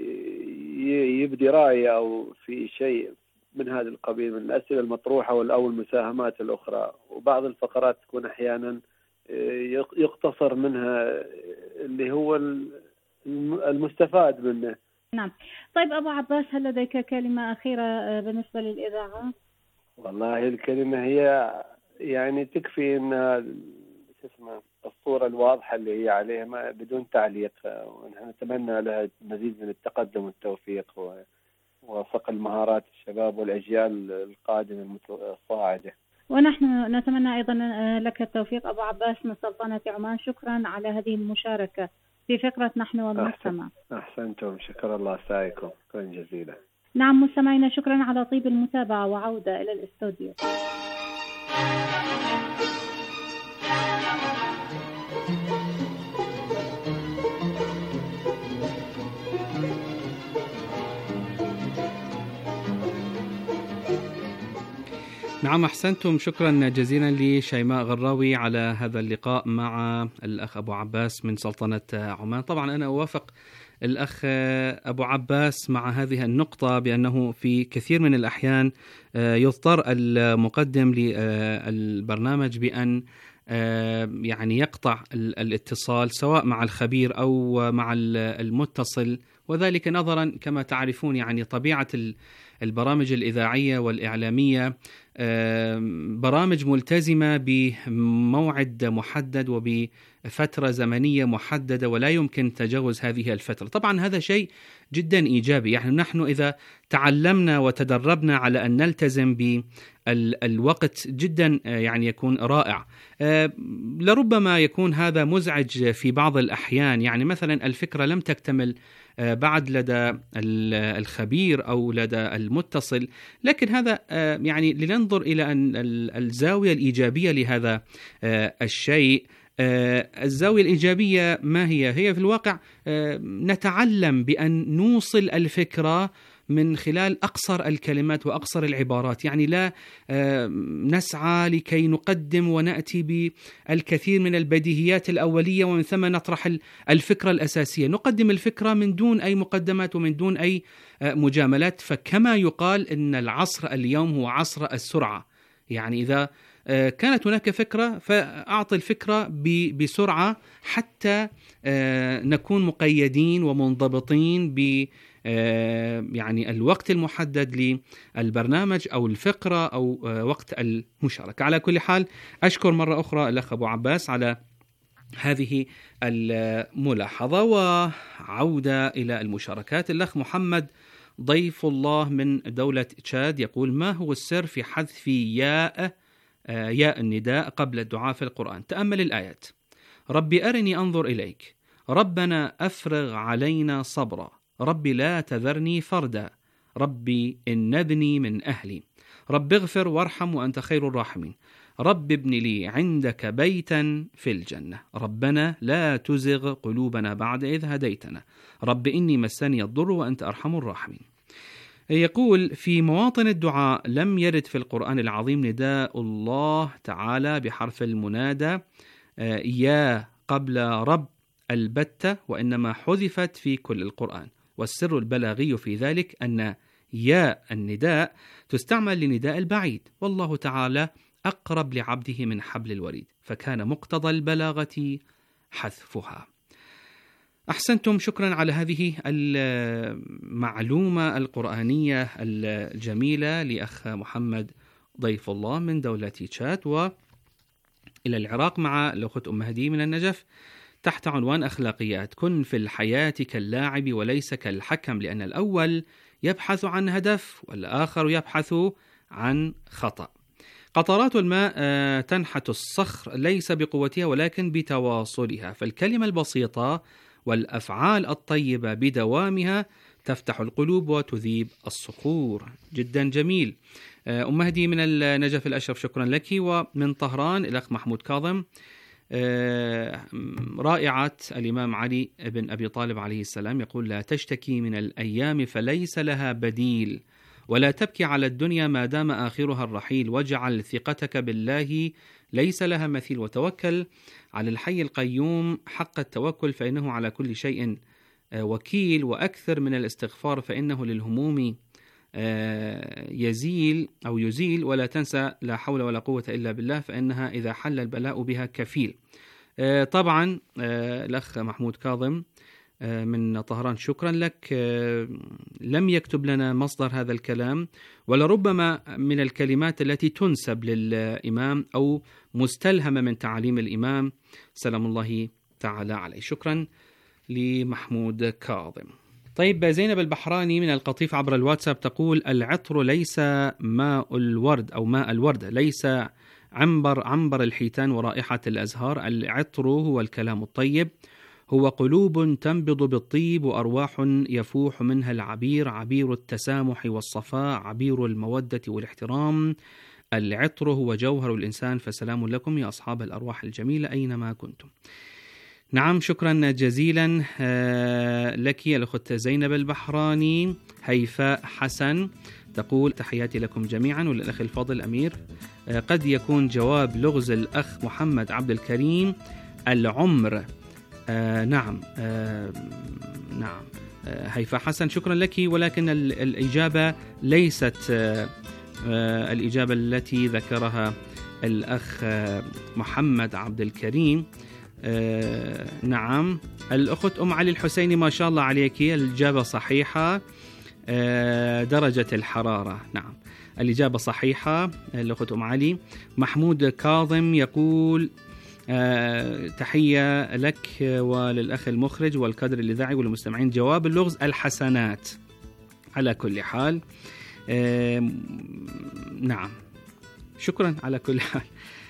يبدي رأي أو في شيء من هذا القبيل من الأسئلة المطروحة أو المساهمات الأخرى، وبعض الفقرات تكون أحيانا يقتصر منها اللي هو المستفاد منه. نعم. طيب أبو عباس، هل لديك كلمة أخيرة بالنسبة للإذاعة؟ والله الكلمة هي يعني تكفي أن الصورة الواضحة اللي هي عليها بدون تعليق، ونحن نتمنى لها مزيد من التقدم والتوفيق وصقل مهارات الشباب والأجيال القادمة الصاعدة. ونحن نتمنى أيضا لك التوفيق أبو عباس من سلطنة عمان. شكرا على هذه المشاركة في فقرة نحن والمجتمع. أحسنتم، شكر الله سعيكم، شكرا جزيلا. نعم مستمعينا، شكرا على طيب المتابعة، وعودة إلى الاستوديو. نعم أحسنتم، شكرا جزيلا لشيماء غراوي على هذا اللقاء مع الأخ أبو عباس من سلطنة عمان. طبعا أنا أوافق الأخ أبو عباس مع هذه النقطة بأنه في كثير من الأحيان يضطر المقدم للبرنامج بأن يعني يقطع الاتصال سواء مع الخبير أو مع المتصل، وذلك نظرا كما تعرفون يعني طبيعة البرامج الإذاعية والإعلامية برامج ملتزمة بموعد محدد وبفترة زمنية محددة، ولا يمكن تجاوز هذه الفترة. طبعا هذا شيء جدا إيجابي، يعني نحن إذا تعلمنا وتدربنا على أن نلتزم بالوقت جدا يعني يكون رائع. لربما يكون هذا مزعج في بعض الأحيان، يعني مثلا الفكرة لم تكتمل بعد لدى الخبير أو لدى المتصل، لكن هذا يعني لننظر إلى أن الزاوية الإيجابية لهذا الشيء. الزاوية الإيجابية ما هي في الواقع نتعلم بأن نوصل الفكرة من خلال أقصر الكلمات وأقصر العبارات، يعني لا نسعى لكي نقدم ونأتي بالكثير من البديهيات الأولية ومن ثم نطرح الفكرة الأساسية. نقدم الفكرة من دون أي مقدمات ومن دون أي مجاملات، فكما يقال إن العصر اليوم هو عصر السرعة، يعني إذا كانت هناك فكرة فأعطي الفكرة بسرعة حتى نكون مقيدين ومنضبطين ب يعني الوقت المحدد للبرنامج أو الفقرة أو وقت المشاركة. على كل حال أشكر مرة أخرى الأخ أبو عباس على هذه الملاحظة. وعودة إلى المشاركات. الأخ محمد ضيف الله من دولة تشاد يقول: ما هو السر في حذف ياء النداء قبل الدعاء في القرآن؟ تأمل الآيات: ربي أرني أنظر إليك، ربنا أفرغ علينا صبرا، ربي لا تذرني فردا، ربي إن ابني من أهلي، رب اغفر وارحم وأنت خير الراحمين، رب ابن لي عندك بيتا في الجنة، ربنا لا تزغ قلوبنا بعد إذ هديتنا، رب إني مسني الضر وأنت أرحم الراحمين. يقول في مواطن الدعاء لم يرد في القرآن العظيم نداء الله تعالى بحرف المنادى يا قبل رب البتة، وإنما حذفت في كل القرآن، والسر البلاغي في ذلك أن يا النداء تستعمل لنداء البعيد، والله تعالى أقرب لعبده من حبل الوريد، فكان مقتضى البلاغة حذفها. أحسنتم، شكرا على هذه المعلومة القرآنية الجميلة لأخ محمد ضيف الله من دولة تشاد. وإلى العراق مع الأخت أم هدي من النجف تحت عنوان أخلاقيات. كن في الحياة كاللاعب وليس كالحكم، لأن الأول يبحث عن هدف والآخر يبحث عن خطأ. قطرات الماء تنحت الصخر ليس بقوتها ولكن بتواصلها، فالكلمة البسيطة والأفعال الطيبة بدوامها تفتح القلوب وتذيب الصخور. جدا جميل. أم مهدي من النجف الأشرف شكرا لك. ومن طهران الأخ محمود كاظم رائعة الإمام علي بن أبي طالب عليه السلام يقول لا تشتكي من الأيام فليس لها بديل، ولا تبكي على الدنيا ما دام آخرها الرحيل، واجعل ثقتك بالله ليس لها مثيل، وتوكل على الحي القيوم حق التوكل فإنه على كل شيء وكيل، وأكثر من الاستغفار فإنه للهموم يزيل، ولا تنسى لا حول ولا قوة إلا بالله فإنها إذا حل البلاء بها كفيل. طبعا الأخ محمود كاظم من طهران شكرا لك. لم يكتب لنا مصدر هذا الكلام، ولربما من الكلمات التي تنسب للإمام أو مستلهمة من تعاليم الإمام سلام الله تعالى عليه. شكرا لمحمود كاظم. طيب، زينب البحراني من القطيف عبر الواتساب تقول العطر ليس ماء الورد أو ماء الورد، ليس عنبر الحيتان ورائحة الأزهار. العطر هو الكلام الطيب، هو قلوب تنبض بالطيب وأرواح يفوح منها العبير، عبير التسامح والصفاء، عبير المودة والاحترام. العطر هو جوهر الإنسان، فسلام لكم يا أصحاب الأرواح الجميلة أينما كنتم. نعم، شكرا جزيلا لك يا الأخت زينب البحراني. هيفاء حسن تقول تحياتي لكم جميعا وللأخ الفاضل أمير. قد يكون جواب لغز الأخ محمد عبد الكريم العمر. نعم هيفاء حسن شكرا لك، ولكن الإجابة ليست الإجابة التي ذكرها الأخ محمد عبد الكريم. نعم، الأخت أم علي الحسيني ما شاء الله عليك، الإجابة صحيحة. درجة الحرارة، نعم الإجابة صحيحة الأخت أم علي. محمود كاظم يقول تحية لك وللأخ المخرج والكادر الإذاعي والمستمعين. جواب اللغز الحسنات على كل حال. نعم، شكرا على كل حال.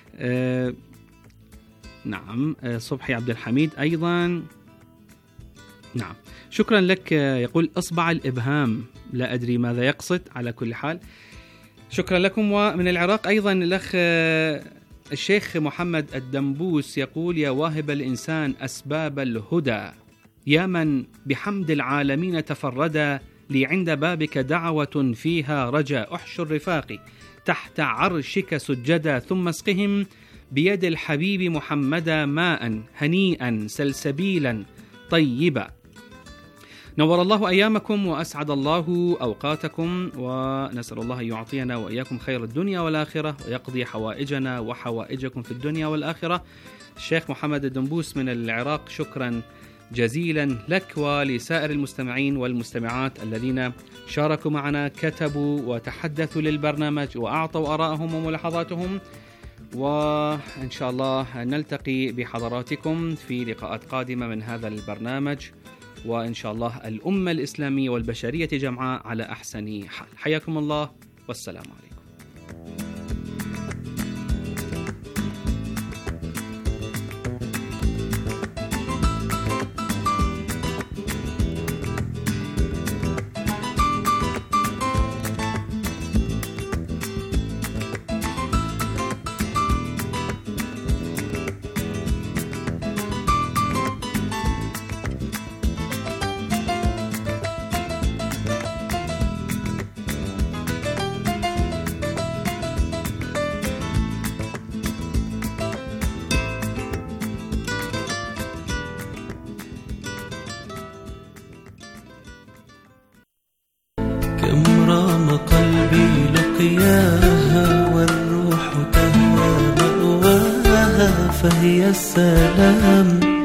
نعم، صبحي عبد الحميد أيضا نعم شكرا لك. يقول إصبع الإبهام، لا أدري ماذا يقصد. على كل حال شكرا لكم. ومن العراق أيضا الأخ الشيخ محمد الدنبوس يقول يا واهب الإنسان أسباب الهدى، يا من بحمد العالمين تفردا، لي عند بابك دعوة فيها رجا، أحشر رفاقي تحت عرشك سجدا، ثم اسقهم بيد الحبيب محمدا ماء هنيئا سلسبيلا طيبا. نور الله أيامكم وأسعد الله أوقاتكم، ونسأل الله يعطينا وإياكم خير الدنيا والآخرة، ويقضي حوائجنا وحوائجكم في الدنيا والآخرة. الشيخ محمد الدنبوس من العراق شكرا جزيلا لك ولسائر المستمعين والمستمعات الذين شاركوا معنا، كتبوا وتحدثوا للبرنامج وأعطوا آراءهم وملاحظاتهم. وإن شاء الله نلتقي بحضراتكم في لقاءات قادمة من هذا البرنامج، وإن شاء الله الأمة الإسلامية والبشرية جمعاء على أحسن حال. حياكم الله والسلام عليكم. نبي لقياها والروح تهوى مأواها فهي السلام